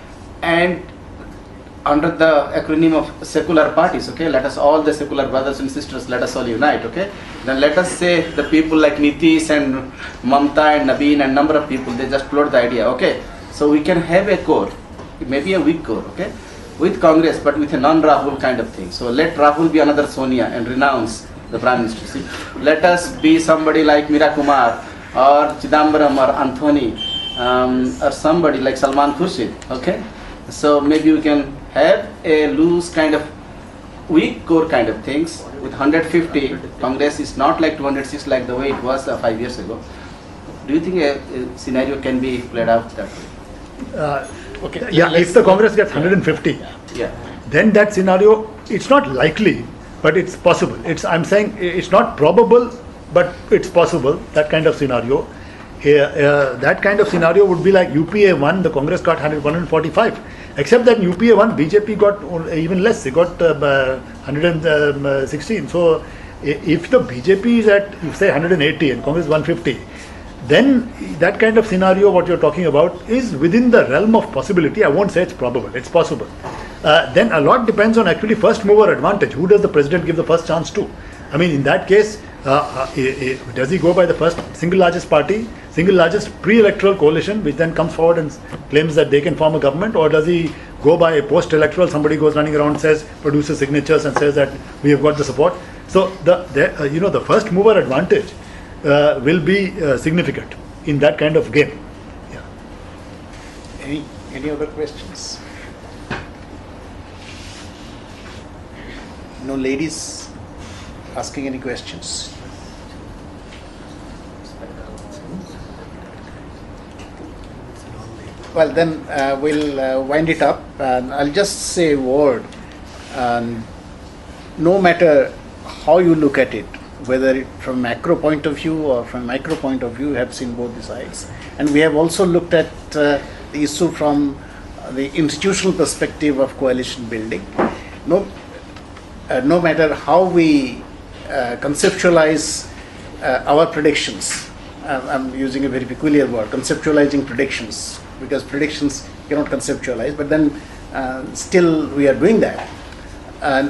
and under the acronym of secular parties, okay, let us all the secular brothers and sisters, let us all unite, okay. Then let us say the people like Nitish and Mamta and Nabeen and number of people, they just float the idea, okay. So we can have a core, maybe a weak core, okay, with Congress, but with a non-Rahul kind of thing. So let Rahul be another Sonia and renounce the Prime Minister. See, let us be somebody like Meera Kumar or Chidambaram or Anthony um, or somebody like Salman Khurshid, okay. So maybe we can have a loose kind of weak core kind of things with one hundred fifty. Congress is not like two hundred six like the way it was uh, five years ago. Do you think a, a scenario can be played out that way? Uh, okay. Yeah, if the Congress gets one hundred fifty, yeah, then that scenario, it's not likely, but it's possible. It's I'm saying it's not probable, but it's possible, that kind of scenario. Uh, uh, that kind of scenario would be like U P A won, the Congress got one hundred forty-five. Except that in U P A one, B J P got even less, they got uh, one hundred sixteen. So if the B J P is at, if say one hundred eighty and Congress one hundred fifty, then that kind of scenario, what you're talking about, is within the realm of possibility. I won't say it's probable, it's possible. Uh, then a lot depends on actually first mover advantage. Who does the president give the first chance to? I mean, in that case, uh, uh, does he go by the first single largest party, single largest pre-electoral coalition, which then comes forward and claims that they can form a government, or does he go by a post-electoral, somebody goes running around, says, produces signatures and says that we have got the support. So the, the uh, you know, the first mover advantage uh, will be uh, significant in that kind of game. Yeah. Any any other questions? No ladies asking any questions? Well, then uh, we'll uh, wind it up, and I'll just say a word. Um, no matter how you look at it, whether it from macro point of view or from micro point of view, you have seen both the sides. And we have also looked at uh, the issue from the institutional perspective of coalition building. No, uh, no matter how we uh, conceptualize uh, our predictions, uh, I'm using a very peculiar word, conceptualizing predictions, because predictions cannot conceptualize, but then uh, still we are doing that. And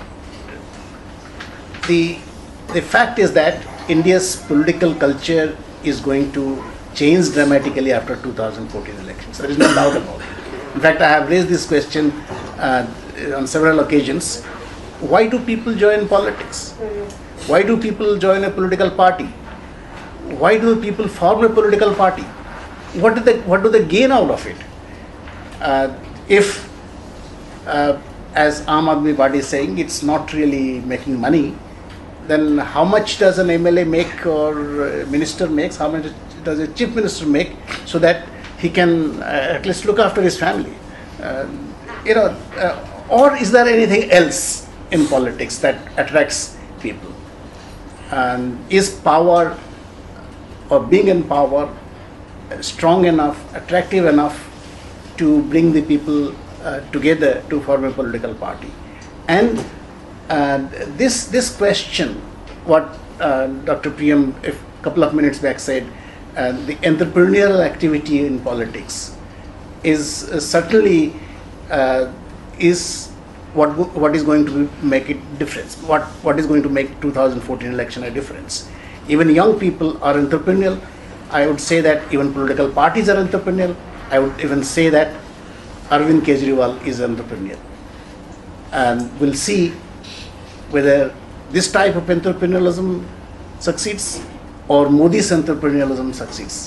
the the fact is that India's political culture is going to change dramatically after two thousand fourteen elections. There is no doubt about it. In fact, I have raised this question uh, on several occasions. Why do people join politics? Why do people join a political party? Why do people form a political party? What do they, what do they gain out of it? Uh, if, uh, as Aam Aadmi Party is saying, it's not really making money, then how much does an M L A make or a minister makes? How much does a chief minister make, so that he can uh, at least look after his family? Uh, you know, uh, or is there anything else in politics that attracts people? And is power or being in power strong enough, attractive enough to bring the people uh, together to form a political party? And uh, this this question, what uh, Doctor Priyam a couple of minutes back said, uh, the entrepreneurial activity in politics is uh, certainly uh, is what what is going to make it difference. What what is going to make two thousand fourteen election a difference? Even young people are entrepreneurial. I would say that even political parties are entrepreneurial. I would even say that Arvind Kejriwal is entrepreneurial. And we'll see whether this type of entrepreneurialism succeeds or Modi's entrepreneurialism succeeds.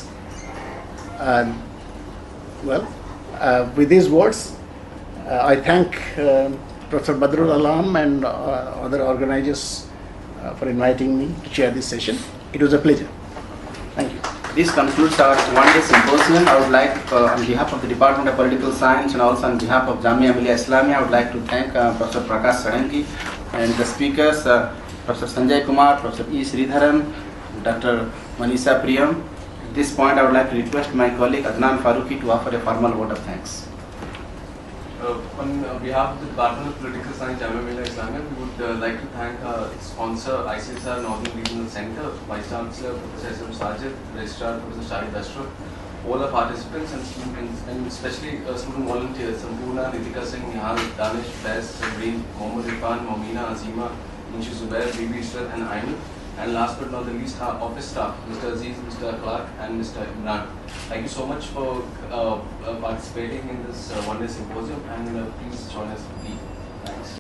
And well, uh, with these words, uh, I thank uh, Professor Badrul Alam and uh, other organizers uh, for inviting me to chair this session. It was a pleasure. Thank you. This concludes our one-day symposium. I would like, uh, on behalf of the Department of Political Science and also on behalf of Jamia Millia Islamia, I would like to thank uh, Professor Prakash Sarangi and the speakers, uh, Professor Sanjay Kumar, Professor E. Sridharan, Doctor Manisha Priyam. At this point, I would like to request my colleague Adnan Farooqi to offer a formal vote of thanks. Uh, on uh, behalf of the Department of Political Science, Jamia Millia Islamia, we would uh, like to thank our sponsor, I C S R Northern Regional Center, Vice Chancellor Professor S M Sajid, Registrar Professor Shahid Ashra, all our participants and students, and especially uh, student volunteers, Sampurna, Nitika Singh, Nihal, Danish, Faiz, Sabreen, Mohammad Irfan, Momina, Azima, Inshu Zubair, Bibi Ishrat, and Ainul. and last but not the least, our office staff, Mister Aziz, Mister Clark, and Mister Imran. Thank you so much for uh, uh, participating in this uh, one-day symposium, and uh, please join us.